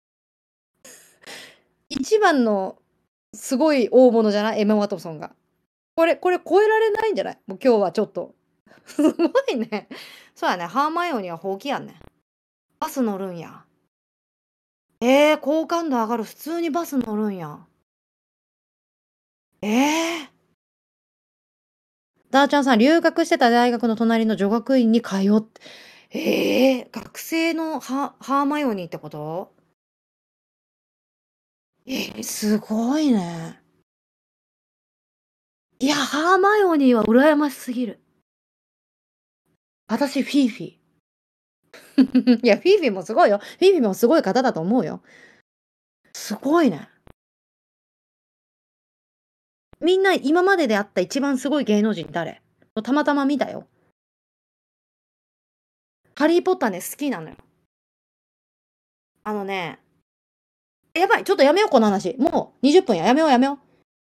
A: 一番のすごい大物じゃない？エマ・ワトソンが。これこれ超えられないんじゃない？もう今日はちょっと。すごいね。そうやね、ハーマイオニーはほうきやんね。バス乗るんや。ええ、好感度上がる。普通にバス乗るんや。ええ。ダーちゃんさん、留学してた大学の隣の女学院に通って、ええ、学生のハハーマイオニーってこと？ええ、すごいね。いや、ハーマイオニーは羨ましすぎる。私フィーフィー。いや、フィーフィーもすごいよ。フィーフィーもすごい方だと思うよ。すごいね。みんな今までで会った一番すごい芸能人誰？たまたま見たよ。ハリー・ポッターね、好きなのよ。あのね、やばい、ちょっとやめよう、この話。もうにじゅっぷんや。やめようやめよう。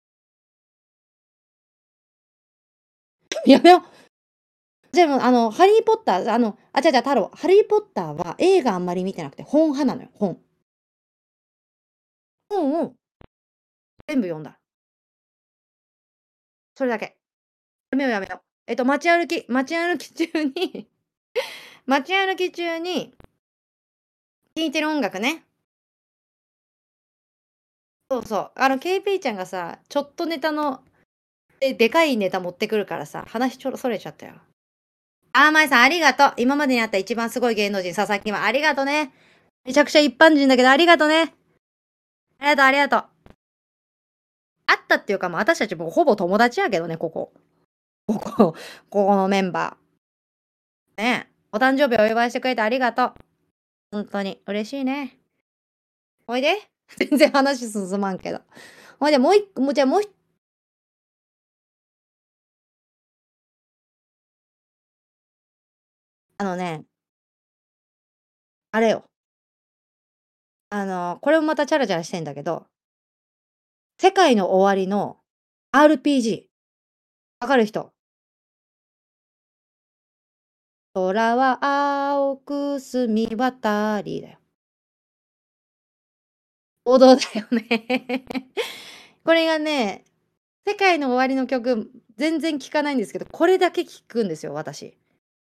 A: やめよう。でも、あの、ハリー・ポッター、あの、あ、違う違う、太郎、ハリー・ポッターは映画あんまり見てなくて、本派なのよ、本。本を全部読んだ。それだけ。やめようやめよう。えっと、街歩き街歩き中に街歩き中に聴いてる音楽ね。そうそう。あの、ケーピー ちゃんがさ、ちょっとネタの、ででかいネタ持ってくるからさ、話ちょろそれちゃったよ。あー、まいさんありがとう。今までにあった一番すごい芸能人、佐々木はありがとね。めちゃくちゃ一般人だけどありがとね。ありがとうありがとう。あったっていうか、もう私たちもうほぼ友達やけどね、ここ。ここ、ここのメンバー。ねえ。お誕生日お祝いしてくれてありがとう。ほんとに嬉しいね。ほいで？全然話進まんけど。ほいでもういっこ、もうじゃあもうひあのねあれよ。あの、これもまたチャラチャラしてんだけど、世界の終わりの アールピージー。わかる人？空は青く澄み渡りだよ。王道だよね。これがね、世界の終わりの曲、全然聞かないんですけど、これだけ聞くんですよ、私。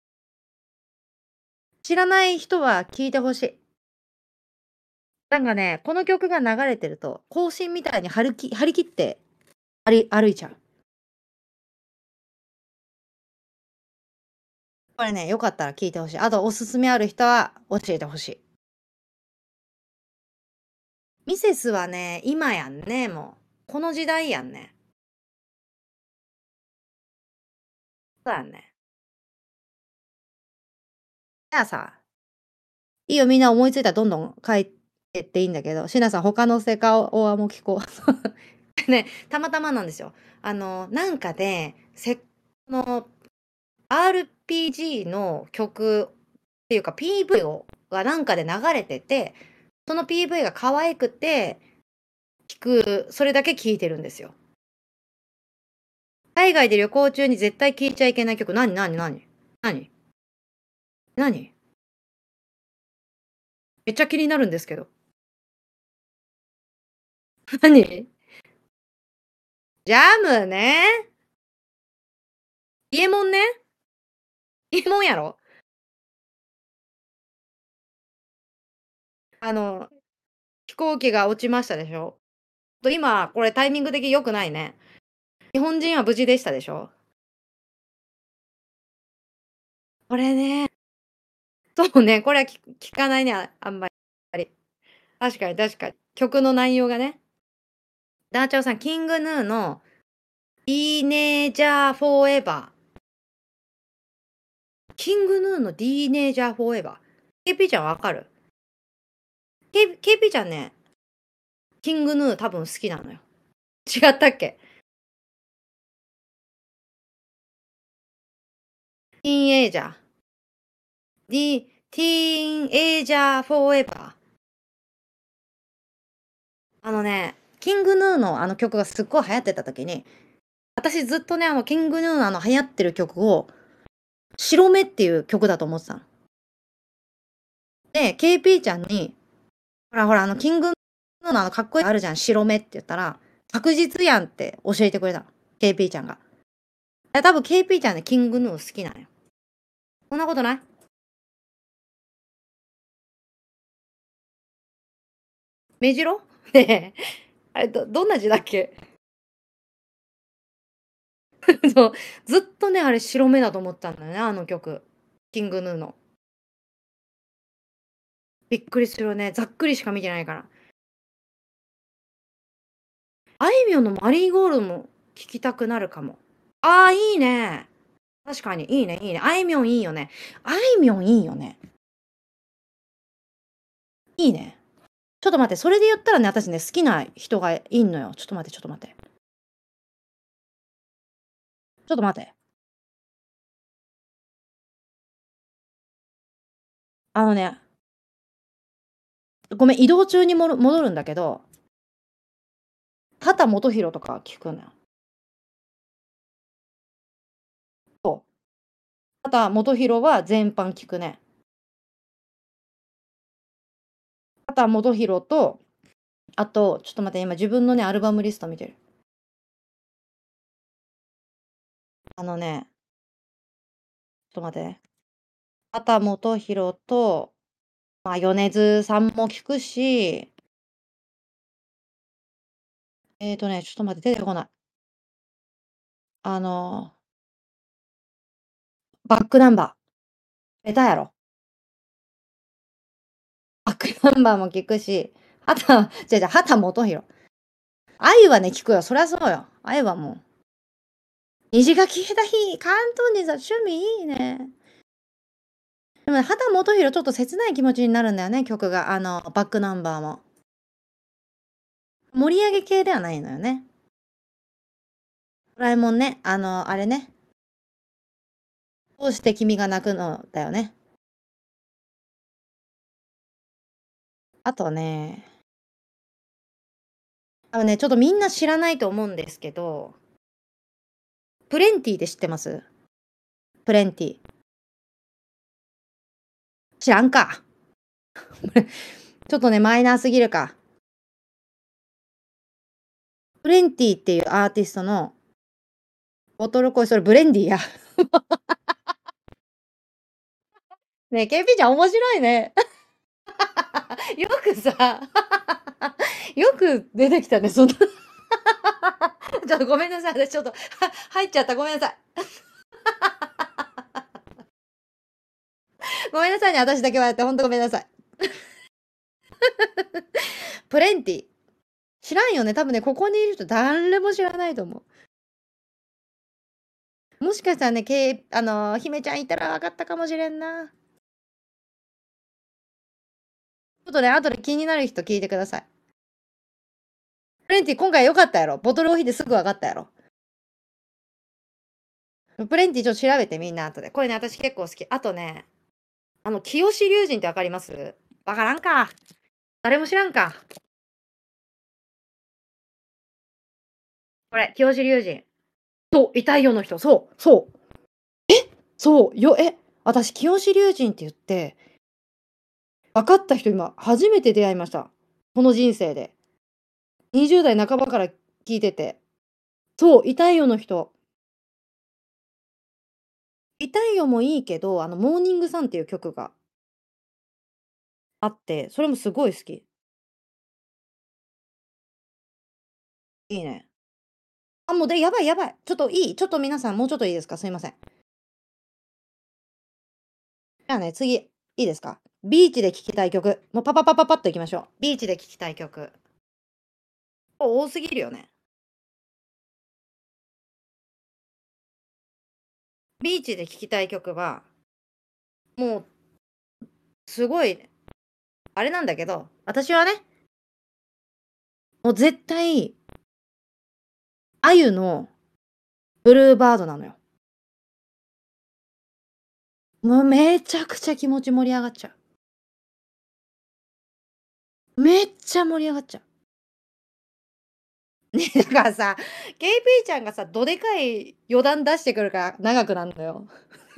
A: 知らない人は聞いて欲しい。なんかね、この曲が流れてると、行進みたいにはるき張り切ってあり歩いちゃう。これね、よかったら聞いて欲しい。あとおすすめある人は教えて欲しい。 ミセスはね、今やんね、もう。この時代やんね。そうやんね。じゃあさ、いいよ、みんな思いついたらどんどん書いてっていいんだけど、しなさん他のセカオワも聞こう。ね、たまたまなんですよ。あの、なんかで、せ、の アールピージー の曲っていうか ピーブイ をがなんかで流れてて、その ピーブイ が可愛くて、聞く、それだけ聞いてるんですよ。海外で旅行中に絶対聴いちゃいけない曲、なになになになになにめっちゃ気になるんですけど。何ジャムね。イエモンね。イエモンやろ。あの、飛行機が落ちましたでしょ。と今、これタイミング的良くないね。日本人は無事でしたでしょ。これね。そうね。これは聞聞かないね。ああんまり。確かに確かに。曲の内容がね。ダーチャオさん、キングヌーのティーネージャーフォーエバー。キングヌーのティーネージャーフォーエバー。ケーピー ちゃんわかる？ K、ケーピー ちゃんね、キングヌー多分好きなのよ。違ったっけ？ティーンエイジャー。ディ、ティーンエイジャーフォーエバー。あのね、キングヌーのあの曲がすっごい流行ってた時に、私ずっとね、あの、キングヌーのあの流行ってる曲を、白目っていう曲だと思ってたの。で、ケーピー ちゃんに、ほらほら、あの、キングヌーのあの、かっこいいのあるじゃん、白目って言ったら、確実やんって教えてくれたの。ケーピー ちゃんが。いや多分 ケーピー ちゃんね、キングヌー好きなんよ。そんなことない？目白ねえ、あれ、ど、どんな字だっけ？そう、ずっとね、あれ白目だと思ったんだよね、あの曲。キングヌーの。びっくりするよね。ざっくりしか見てないから。あいみょんのマリーゴールドも聞きたくなるかも。ああ、いいね。確かに、いいね、いいね。あいみょんいいよね。あいみょんいいよね。いいね。ちょっと待って、それで言ったらね、私ね、好きな人がいんのよ。ちょっと待って、ちょっと待って。ちょっと待って。あのね、ごめん、移動中にもろ戻るんだけど、畑基博とか聞くのよ。そう。畑基博は全般聞くね。畑基博と、あと、ちょっと待って、今自分のね、アルバムリスト見てる。あのね、ちょっと待って。畑基博と、まあ、米津さんも聞くし、えーとね、ちょっと待って、出てこない。あの、バックナンバー。ベタやろ。バックナンバーも聞くし、畑、じゃじゃ、畑基博。あゆはね、聞くよ。そりゃそうよ。あゆはもう。虹が消えた日、関東にさ、趣味いいね。でもね、畑基博ちょっと切ない気持ちになるんだよね、曲が。あの、バックナンバーも。盛り上げ系ではないのよね。ドラえもんね、あの、あれね。どうして君が泣くのだよね。あとね、あのね、ちょっとみんな知らないと思うんですけど、プレンティで知ってます？プレンティ。知らんか。ちょっとね、マイナーすぎるか。プレンティっていうアーティストの、ボトルコイ、それブレンディや。ねえ、ケーピー ちゃん面白いね。よくさ、よく出てきたね、そんな。ちょっとごめんなさい。私ちょっと、は入っちゃった。ごめんなさい。ごめんなさいね。私だけはやって、ほんとごめんなさい。 プレンティ。知らんよね。多分ね、ここにいる人誰も知らないと思う。もしかしたらね、けあの、姫ちゃんいたら分かったかもしれんな。ちょっとね、後で気になる人聞いてください。プレンティ今回良かったやろ。ボトルを引いてすぐ分かったやろ。プレンティちょっと調べてみんな後で。これね、私結構好き。あとね、あの、清志龍神ってわかります？わからんか。誰も知らんか。これ、清志龍神。そう、痛いよの人。そう、そう。えそう、よ、え、私、清志龍神って言って、分かった人今、初めて出会いました。この人生で。にじゅう代半ばから聞いてて。そう、痛いよの人。痛いよもいいけど、あの、モーニングサンっていう曲があって、それもすごい好き。いいね。あ、もうで、やばいやばい。ちょっといいちょっと皆さん、もうちょっといいですか？すいません。じゃあね、次、いいですか？ビーチで聴きたい曲。もうパパパパパッといきましょう。ビーチで聴きたい曲。お多すぎるよね。ビーチで聴きたい曲は、もう、すごい、あれなんだけど、私はね、もう絶対、あゆのブルーバードなのよ。もうめちゃくちゃ気持ち盛り上がっちゃう。めっちゃ盛り上がっちゃう。ね、だからさ、ケーピー ちゃんがさ、どでかい余談出してくるから長くなるのよ。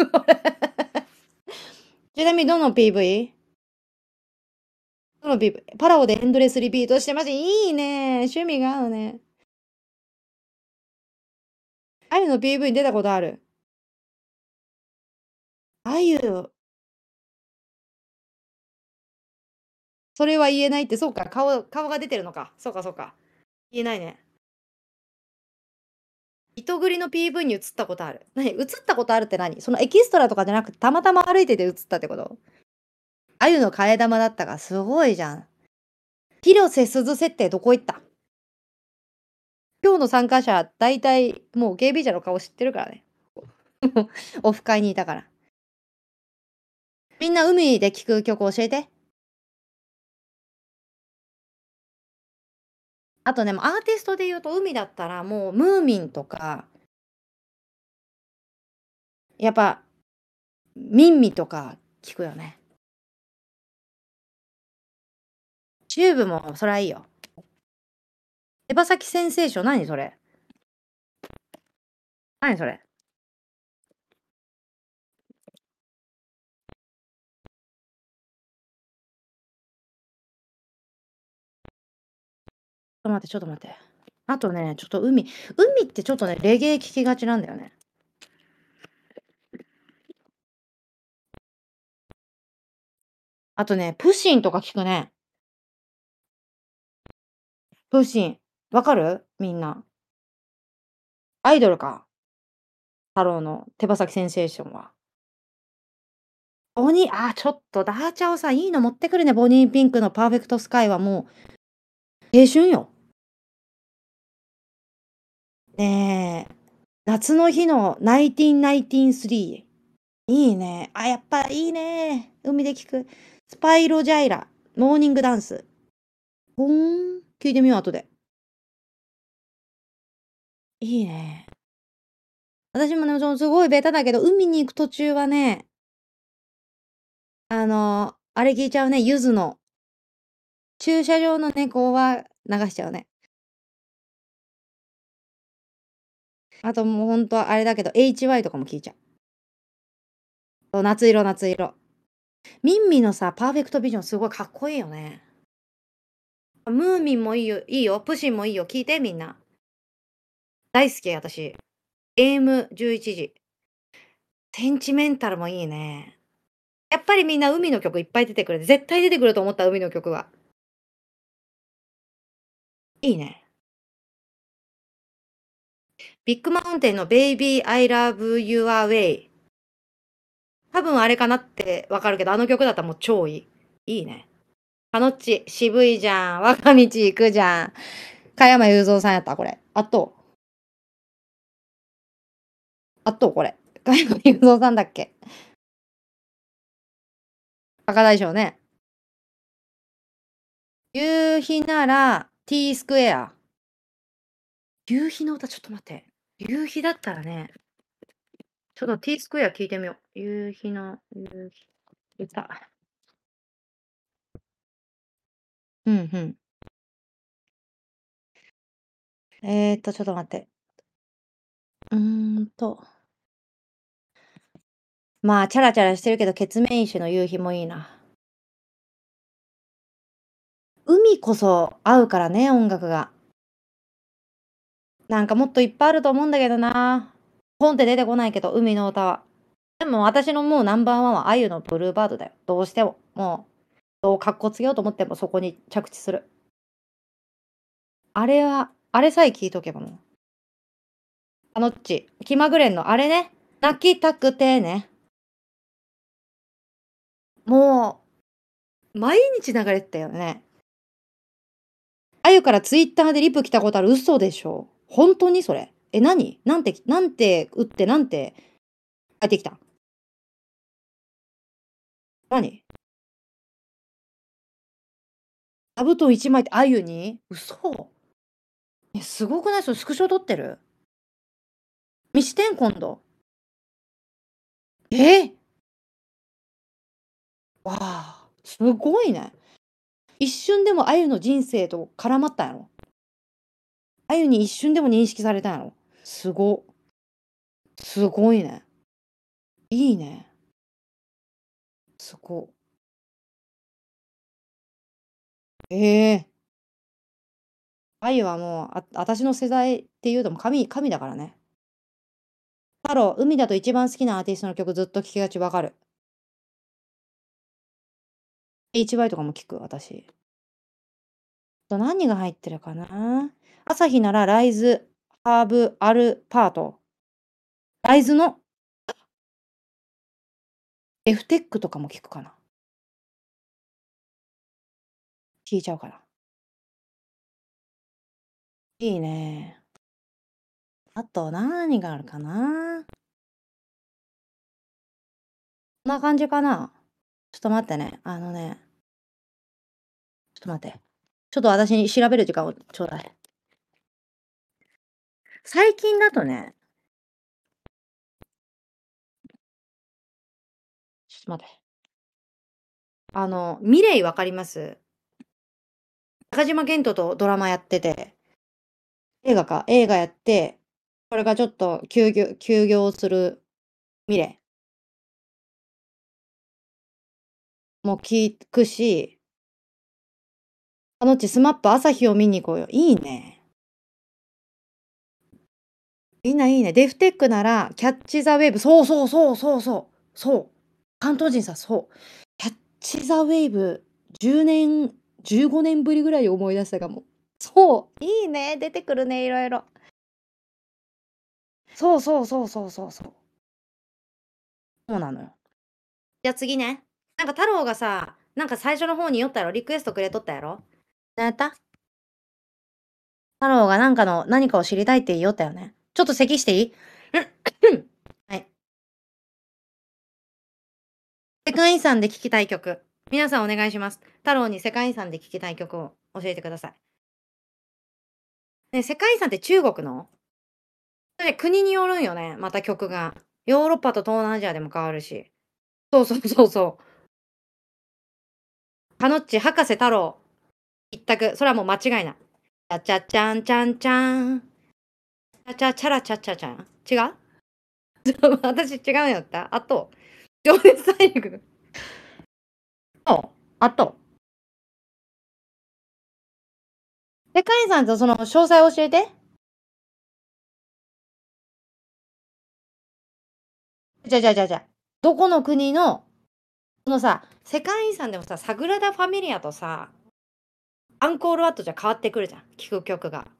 A: ちなみにどの ピーブイ？ どの ピーブイ？ パラオでエンドレスリピートしてます。いいね。趣味が合うね。あゆの ピーブイ に出たことある？あゆ、それは言えないって、そうか、顔、顔が出てるのか。そうか、そうか。言えないね。糸繰りの ピーブイ に映ったことある。何映ったことあるって何？そのエキストラとかじゃなくて、たまたま歩いてて映ったってこと？あゆの替え玉だったから、すごいじゃん。広瀬すず設定どこ行った？今日の参加者、大体、もう ケービー ちゃんの顔知ってるからね。オフ会にいたから。みんな海で聴く曲教えて。あとね、もうアーティストで言うと海だったらもうムーミンとか、やっぱ、ミンミとか聞くよね。チューブもそりゃいいよ。手羽先センセーション、何それ？何それ？ちょっと待って、ちょっと待って。あとね、ちょっと海、海ってちょっとね、レゲエ聞きがちなんだよね。あとね、プシンとか聞くね。プシン。わかる？みんな。アイドルか。太郎の手羽先センセーションは。ボニー、あー、ちょっとダーチャオさん、いいの持ってくるね。ボニーピンクのパーフェクトスカイはもう、青春よ。ねえ、夏の日のナインティーンナインティーンスリー。いいね。あ、やっぱいいね。海で聞く。スパイロジャイラ、モーニングダンス。ほーん。聞いてみよう、後で。いいね。私もね、そのすごいベタだけど、海に行く途中はね、あの、あれ聞いちゃうね、ゆずの。駐車場の猫は流しちゃうね。あともうほんとあれだけど、エイチワイ とかも聞いちゃう。そう夏色夏色。ミンミのさ、パーフェクトビジョンすごいかっこいいよね。ムーミンもいいよ、いいよ。プシンもいいよ。聞いてみんな。大好き、私。エーエムじゅういちじ。センチメンタルもいいね。やっぱりみんな海の曲いっぱい出てくる。絶対出てくると思った、海の曲は。いいね。ビッグマウンテンの Baby I Love Your Way。多分あれかなってわかるけど、あの曲だったらもう超いい。いいね。 あのっち、渋いじゃん。我が道行くじゃん。加山雄三さんやった、これ。あとあと、これ。加山雄三さんだっけ？赤大将ね。夕日なら T スクエア。夕日の歌、ちょっと待って。夕日だったらね、ちょっと T スクエア聞いてみよう。夕日の、夕日、歌。うんうん。えっと、ちょっと待って。うーんと。まあ、チャラチャラしてるけど、ケツメイシの夕日もいいな。海こそ合うからね、音楽が。なんかもっといっぱいあると思うんだけどな。ポンって出てこないけど、海の歌は。でも私のもうナンバーワンはあゆのブルーバードだよ。どうしても。もう、どうかっこつけようと思ってもそこに着地する。あれは、あれさえ聞いとけばもう。あのっち、気まぐれんのあれね。泣きたくてね。もう、毎日流れてたよね。あゆからツイッターでリプ来たことある？嘘でしょ？本当にそれ？え、何？なんてなんて打ってなんて返ってきた？何？座布団いちまいってあゆに？嘘。え、すごくない？それスクショ撮ってる？見してん、今度。え！わあ、すごいね。一瞬でもあゆの人生と絡まったんやろ？あゆに一瞬でも認識されたんやろ？すご。すごいね。いいね。すご。ええ。あゆはもう、ああたしの世代っていうとも神神だからね。太郎、海だと一番好きなアーティストの曲ずっと聴きがち、分かる。エイチワイ とかも聞く、私。と、何が入ってるかな。アサヒならライズ、ハーブ、アルパート。ライズのエフテックとかも聞くかな。聞いちゃうかな。いいね。あと何があるかな。こんな感じかな。ちょっと待ってね、あのねちょっと待って。ちょっと私に調べる時間をちょうだい。最近だとねちょっと待って。あの、ミレイ分かります？中島健人とドラマやってて。映画か、映画やって、これがちょっと休業休業するミレイ。も聞くしあのち、スマップ朝日を見に行こうよ。いいね。いいないいね。デフテックなら、キャッチザウェーブ、そうそうそうそうそう。そう。関東人さ、そう。キャッチザウェーブ、じゅうねん、じゅうごねんぶりぐらいに思い出したかも。そう、いいね、出てくるね、色々。そうそうそうそうそうそう。そうなのよ。じゃ、次ね。なんか太郎がさ、なんか最初の方に言ったやろ、リクエストくれとったやろ？なんやった？太郎がなんかの何かを知りたいって言いよったよね。ちょっと咳していい？はい。世界遺産で聴きたい曲。皆さんお願いします。太郎に世界遺産で聴きたい曲を教えてください。ね、世界遺産って中国の？それ、国によるんよね、また曲が。ヨーロッパと東南アジアでも変わるし。そうそうそうそう。かのっち、葉加瀬太郎。一択、それはもう間違いない。チャチャチャンチャンチャン。チャチャチャラチャチャチャン。違う？私違うんやった？あと、情熱大陸。そう、あと。世界遺産とその詳細教えて。じゃじゃじゃじゃ、どこの国の、そのさ、世界遺産でもさ、サグラダ・ファミリアとさアンコールワットじゃ変わってくるじゃん、聴く曲が。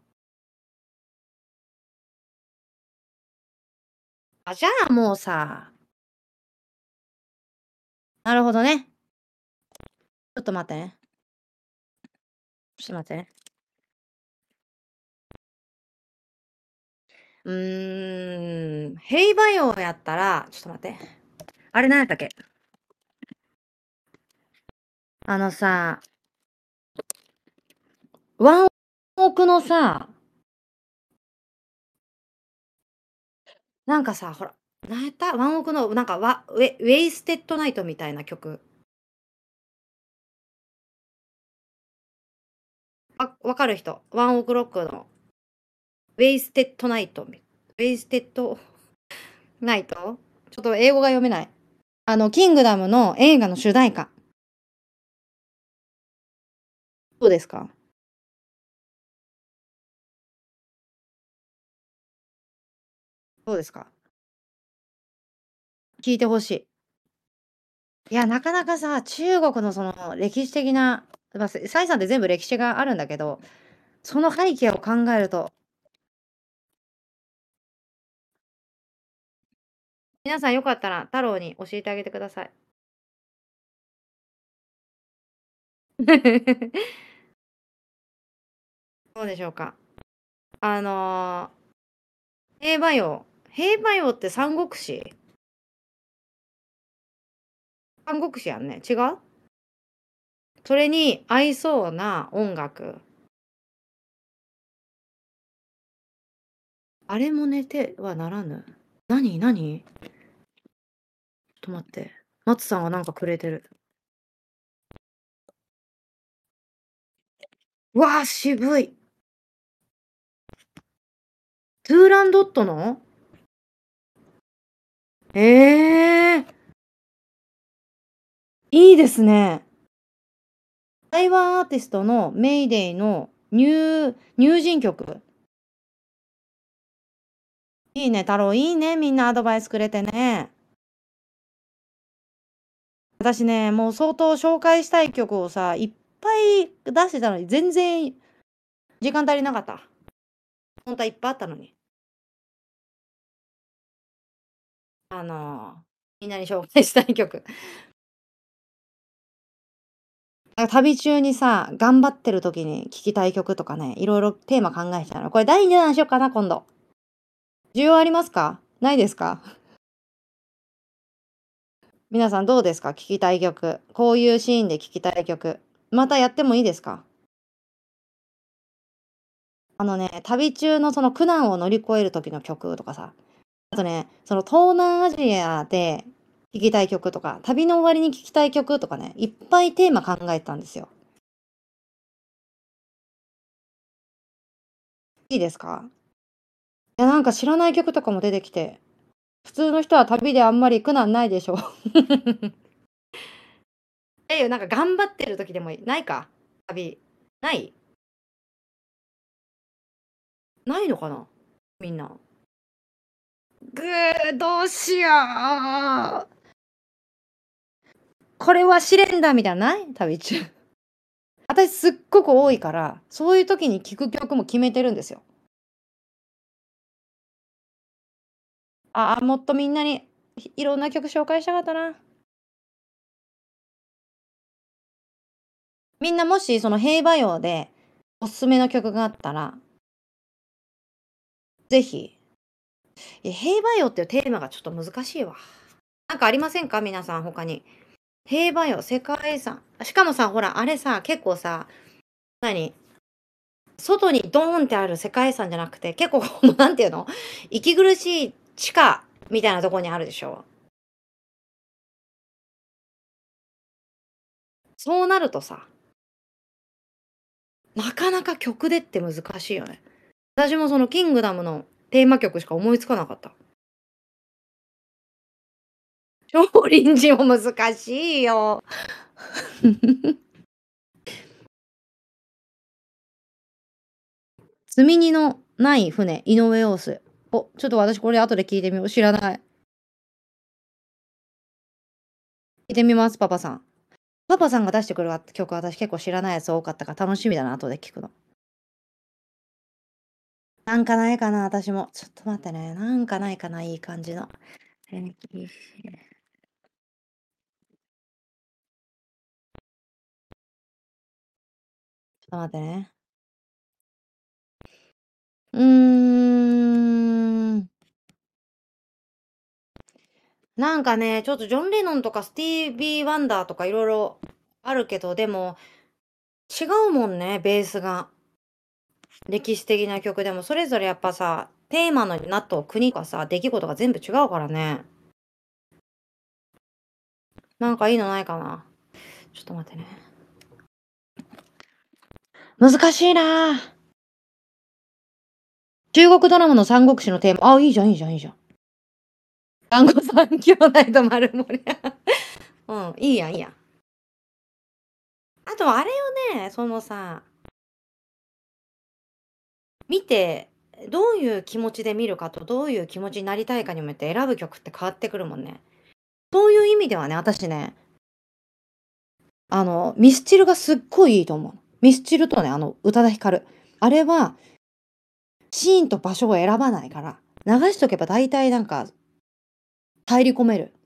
A: あ、じゃあもうさなるほどね。ちょっと待ってね。 ちょっと待ってね。うーん、兵馬俑やったら、ちょっと待って。あれ何やったっけ？あのさ、ワンオクのさ、なんかさ、ほら、何やった？ワンオクのなんかわウェウェイステッドナイトみたいな曲。あ、わかる人。ワンオクロックのウェイステッドナイト。ウェイステッドナイト？ちょっと英語が読めない。あの、キングダムの映画の主題歌。どうですか？どうですか？聞いてほしい。いや、なかなかさ、中国のその歴史的な、まあ、せサイさんって全部歴史があるんだけど、その背景を考えると、皆さんよかったら太郎に教えてあげてください。どうでしょうか。あのー、兵馬俑。兵馬俑って三国志？三国志やんね。違う？それに合いそうな音楽。あれも寝てはならぬ。何何ちょっと待って。松さんはなんかくれてる。わあ、渋い。トゥーランドットの？ええー、いいですね。台湾アーティストのメイデイのニュー、入陣曲。いいね、太郎。いいね。みんなアドバイスくれてね。私ね、もう相当紹介したい曲をさ、いっぱい出してたのに、全然時間足りなかった。本当はいっぱいあったのに。あのーみんなに紹介したい曲。なんか旅中にさ、頑張ってる時に聴きたい曲とかね、いろいろテーマ考えてたの。これ第二弾しようかな、今度。需要ありますか？ないですか？皆さんどうですか？聴きたい曲。こういうシーンで聴きたい曲。またやってもいいですか？あのね、旅中のその苦難を乗り越える時の曲とかさ。あとね、その東南アジアで聴きたい曲とか、旅の終わりに聴きたい曲とかね、いっぱいテーマ考えてたんですよ。いいですか？いや、なんか知らない曲とかも出てきて、普通の人は旅であんまり苦難ないでしょ。え、なんか頑張ってる時でもいいないか？旅。ない？ないのかな？みんな。ぐー、どうしよう。これは試練だみたいなのない？旅中。私すっごく多いから、そういう時に聴く曲も決めてるんですよ。ああ、もっとみんなにいいろんな曲紹介したかったな。みんなもしその兵馬俑でおすすめの曲があったら、ぜひ。え、兵馬俑っていうテーマがちょっと難しいわ。なんかありませんか？皆さん他に。兵馬俑、世界遺産。しかもさ、ほら、あれさ、結構さ、何外にドーンってある世界遺産じゃなくて、結構この、なんていうの息苦しい地下みたいなところにあるでしょ。そうなるとさ、なかなか曲でって難しいよね。私もそのキングダムのテーマ曲しか思いつかなかった。少林寺も難しいよ。積み荷のない船、井上陽水。お、ちょっと私これ後で聞いてみよう。知らない。聞いてみます、パパさん。パパさんが出してくる曲、私結構知らないやつ多かったから楽しみだな、後で聞くの。なんかないかな、私も。ちょっと待ってね。なんかないかな、いい感じの。えと待ってね。うーん。なんかね、ちょっとジョン・レノンとかスティービー・ワンダーとかいろいろあるけど、でも違うもんね、ベースが。歴史的な曲でもそれぞれやっぱさ、テーマのなっとう国かさ、出来事が全部違うからね。なんかいいのないかな。ちょっと待ってね。難しいな。中国ドラマの三国志のテーマ、あ、いいじゃんいいじゃんいいじゃん。団子三兄弟と丸森。うん、いいやんいいやん。あとあれよね、そのさ、見て、どういう気持ちで見るかと、どういう気持ちになりたいかにもよって選ぶ曲って変わってくるもんね。そういう意味ではね、私ね、あの、ミスチルがすっごいいいと思う。ミスチルとね、あの、宇多田ヒカル。あれは、シーンと場所を選ばないから、流しとけば大体なんか入り込める。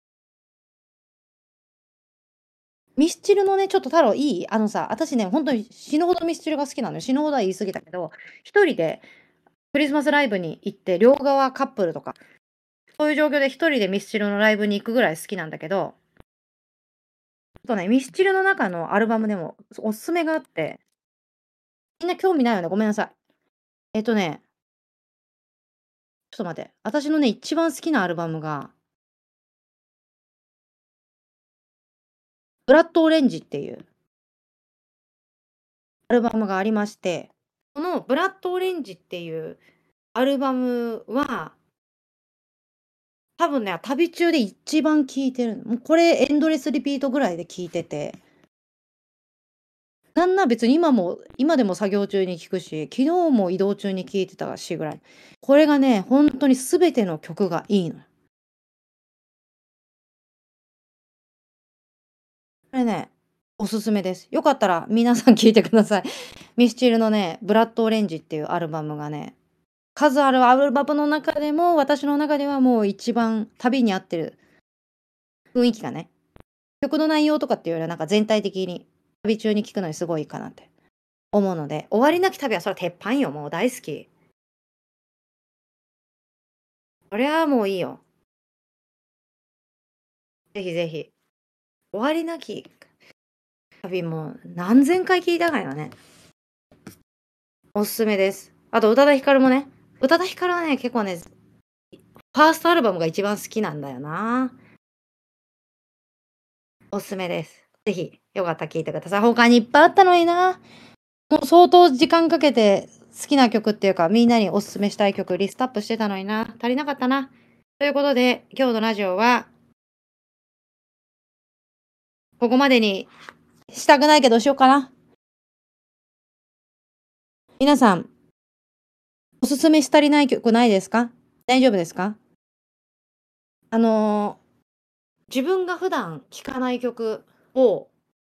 A: ミスチルのね、ちょっと太郎いい？あのさ、私ね、ほんとに死ぬほどミスチルが好きなのよ。死ぬほどは言い過ぎたけど、一人でクリスマスライブに行って、両側カップルとか、そういう状況で一人でミスチルのライブに行くぐらい好きなんだけど、あとね、ミスチルの中のアルバムでもおすすめがあって、みんな興味ないよね、ごめんなさい。えっとね、ちょっと待って、私のね、一番好きなアルバムがブラッドオレンジっていうアルバムがありまして、このブラッドオレンジっていうアルバムは、多分ね、旅中で一番聴いてるの。もうこれエンドレスリピートぐらいで聴いてて。なんな別に今も今でも作業中に聴くし、昨日も移動中に聴いてたしぐらい。これがね、ほんとに全ての曲がいいの。これね、おすすめです。よかったら皆さん聴いてください。ミスチルのね、ブラッドオレンジっていうアルバムがね、数あるアルバムの中でも、私の中ではもう一番旅に合ってる雰囲気がね、曲の内容とかっていうよりはなんか全体的に、旅中に聴くのにすごいいいかなって思うので、終わりなき旅はそれは鉄板よ、もう大好き。そりゃもういいよ。ぜひぜひ。終わりなき旅もう何千回聴いたかよね。おすすめです。あと宇多田ヒカルもね、宇多田ヒカルはね、結構ね、ファーストアルバムが一番好きなんだよな。おすすめです。ぜひ、よかったら聴いてください。他にいっぱいあったのにな。もう相当時間かけて好きな曲っていうか、みんなにお勧めしたい曲リストアップしてたのにな。足りなかったな。ということで、今日のラジオはここまでにしたくないけどしようかな。皆さん、おすすめし足りない曲ないですか？大丈夫ですか？あの、自分が普段聴かない曲を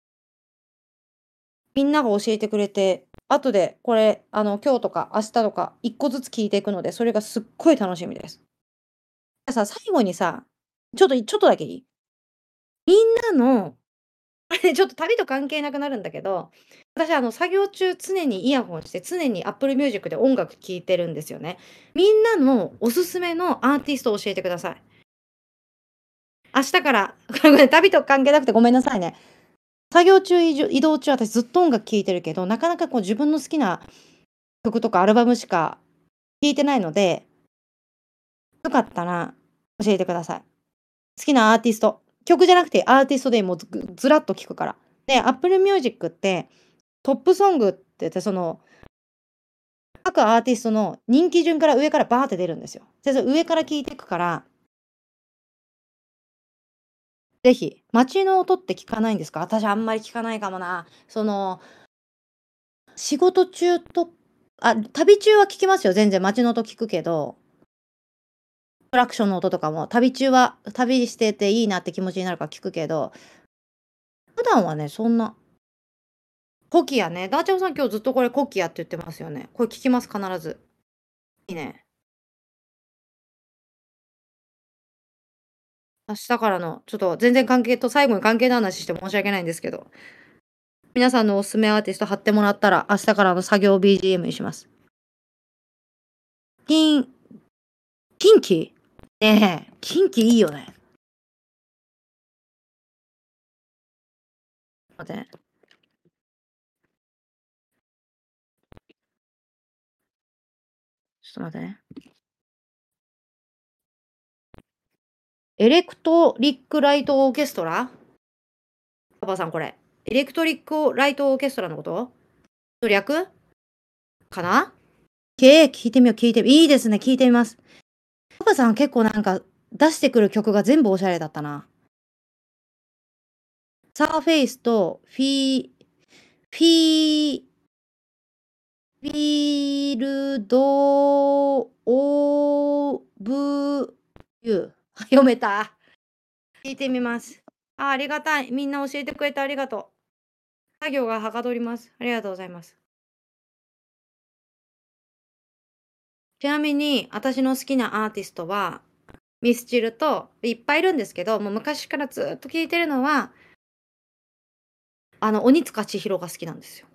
A: みんなが教えてくれて、後でこれ、あの、今日とか明日とかいっこずつ聴いていくので、それがすっごい楽しみです。じゃあさ、最後にさ、ちょっとちょっとだけいい？みんなのあれ、ちょっと旅と関係なくなるんだけど、私あの作業中常にイヤホンして、常に Apple Music で音楽聴いてるんですよね。みんなのおすすめのアーティストを教えてください。明日からごめんごめん、旅と関係なくてごめんなさいね。作業中、いじょ移動中、私ずっと音楽聴いてるけど、なかなかこう自分の好きな曲とかアルバムしか聴いてないので、よかったら教えてください。好きなアーティスト、曲じゃなくてアーティストでもうずずらっと聴くから。で、Apple Music ってトップソングって言って、その各アーティストの人気順から上からバーって出るんですよ。で、それ上から聴いてくからぜひ、街の音って聞かないんですか？私あんまり聞かないかもな。その仕事中とあ、旅中は聞きますよ、全然街の音聞くけどクラクションの音とかも、旅中は旅してていいなって気持ちになるから聞くけど普段はね、そんなコキアね、ダーチャオさん今日ずっとこれコキアって言ってますよね。これ聞きます、必ず。いいね。明日からのちょっと全然関係と最後に関係ない話して申し訳ないんですけど皆さんのおすすめアーティスト貼ってもらったら、明日からの作業 ビージーエム にします。キン、キンキねえ、キンキいいよね。待ってね。ちょっと待ってね。エレクトリックライトオーケストラパパさんこれ。エレクトリックライトオーケストラのことの略かなけー、聞いてみよう、聞いてみいいですね、聞いてみます。パパさん結構なんか出してくる曲が全部おしゃれだったな。サーフェイスとフィー、フィー、フィールドオブユー。読めた。聞いてみます。あ、ありがたい。みんな教えてくれてありがとう。作業がはかどります。ありがとうございます。ちなみに、私の好きなアーティストは、ミスチルと、いっぱいいるんですけど、もう昔からずっと聴いてるのは、あの、鬼塚千尋が好きなんですよ。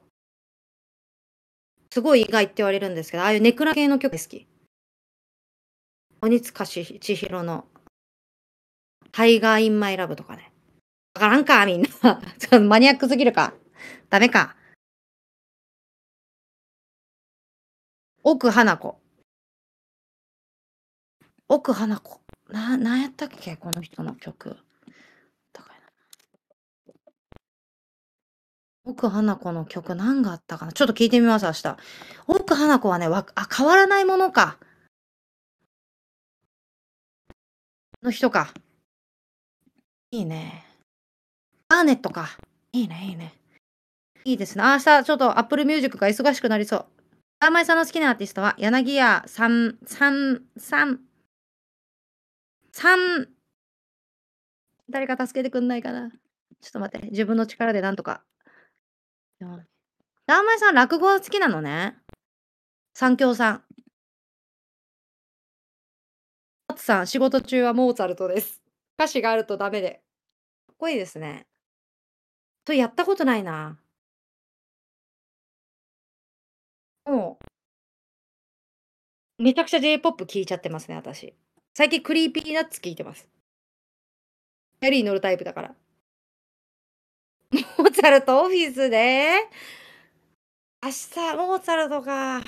A: すごい意外って言われるんですけど、ああいうネクラ系の曲好き。鬼塚千尋の、タイガー・イン・マイ・ラブとかね。わからんか、みんな。ちょっとマニアックすぎるか。ダメか。奥花子。奥花子。な、なんやったっけこの人の曲。高いな。奥花子の曲何があったかなちょっと聞いてみます、明日。奥花子はね、わ、あ、変わらないものか。の人か。いいね。バーネットか。いいね、いいね。いいですね。明日、ちょっと Apple Music が忙しくなりそう。あまいさんの好きなアーティストは、柳家さん、さん、さん、さん、誰か助けてくんないかな。ちょっと待って。自分の力でなんとか。ダーマイさん、落語好きなのね。三協さん。マツさん、仕事中はモーツァルトです。歌詞があるとダメで。かっこいいですね。それやったことないな。もう、めちゃくちゃ J-ポップ 聴いちゃってますね、私。最近クリーピーナッツ聴いてます。キャリー乗るタイプだから。モーツァルトオフィスで明日、モーツァルトか。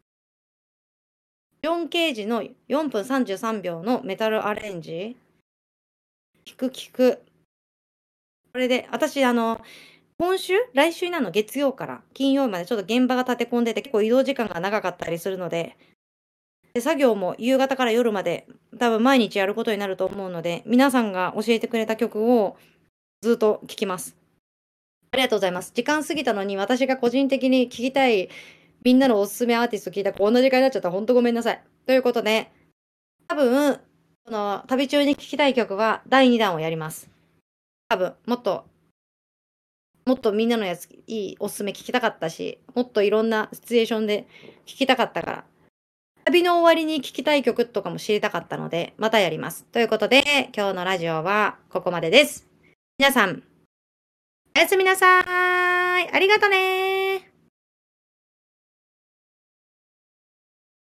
A: ジョン・ケージのよんぷんさんじゅうさんびょうのメタルアレンジ。聞く聞く。これで、私、あの、今週来週なの月曜から金曜までちょっと現場が立て込んでて結構移動時間が長かったりするので、で作業も夕方から夜まで多分毎日やることになると思うので、皆さんが教えてくれた曲をずっと聴きます。ありがとうございます。時間過ぎたのに私が個人的に聴きたいみんなのおすすめアーティスト聞いたこんな時間になっちゃったら本当ごめんなさい。ということで、多分、この旅中に聴きたい曲はだいにだんをやります。多分、もっと、もっとみんなのやつ、いいおすすめ聞きたかったし、もっといろんなシチュエーションで聞きたかったから、旅の終わりに聴きたい曲とかも知りたかったので、またやります。ということで、今日のラジオはここまでです。皆さん、おやすみなさーい。ありがとねー。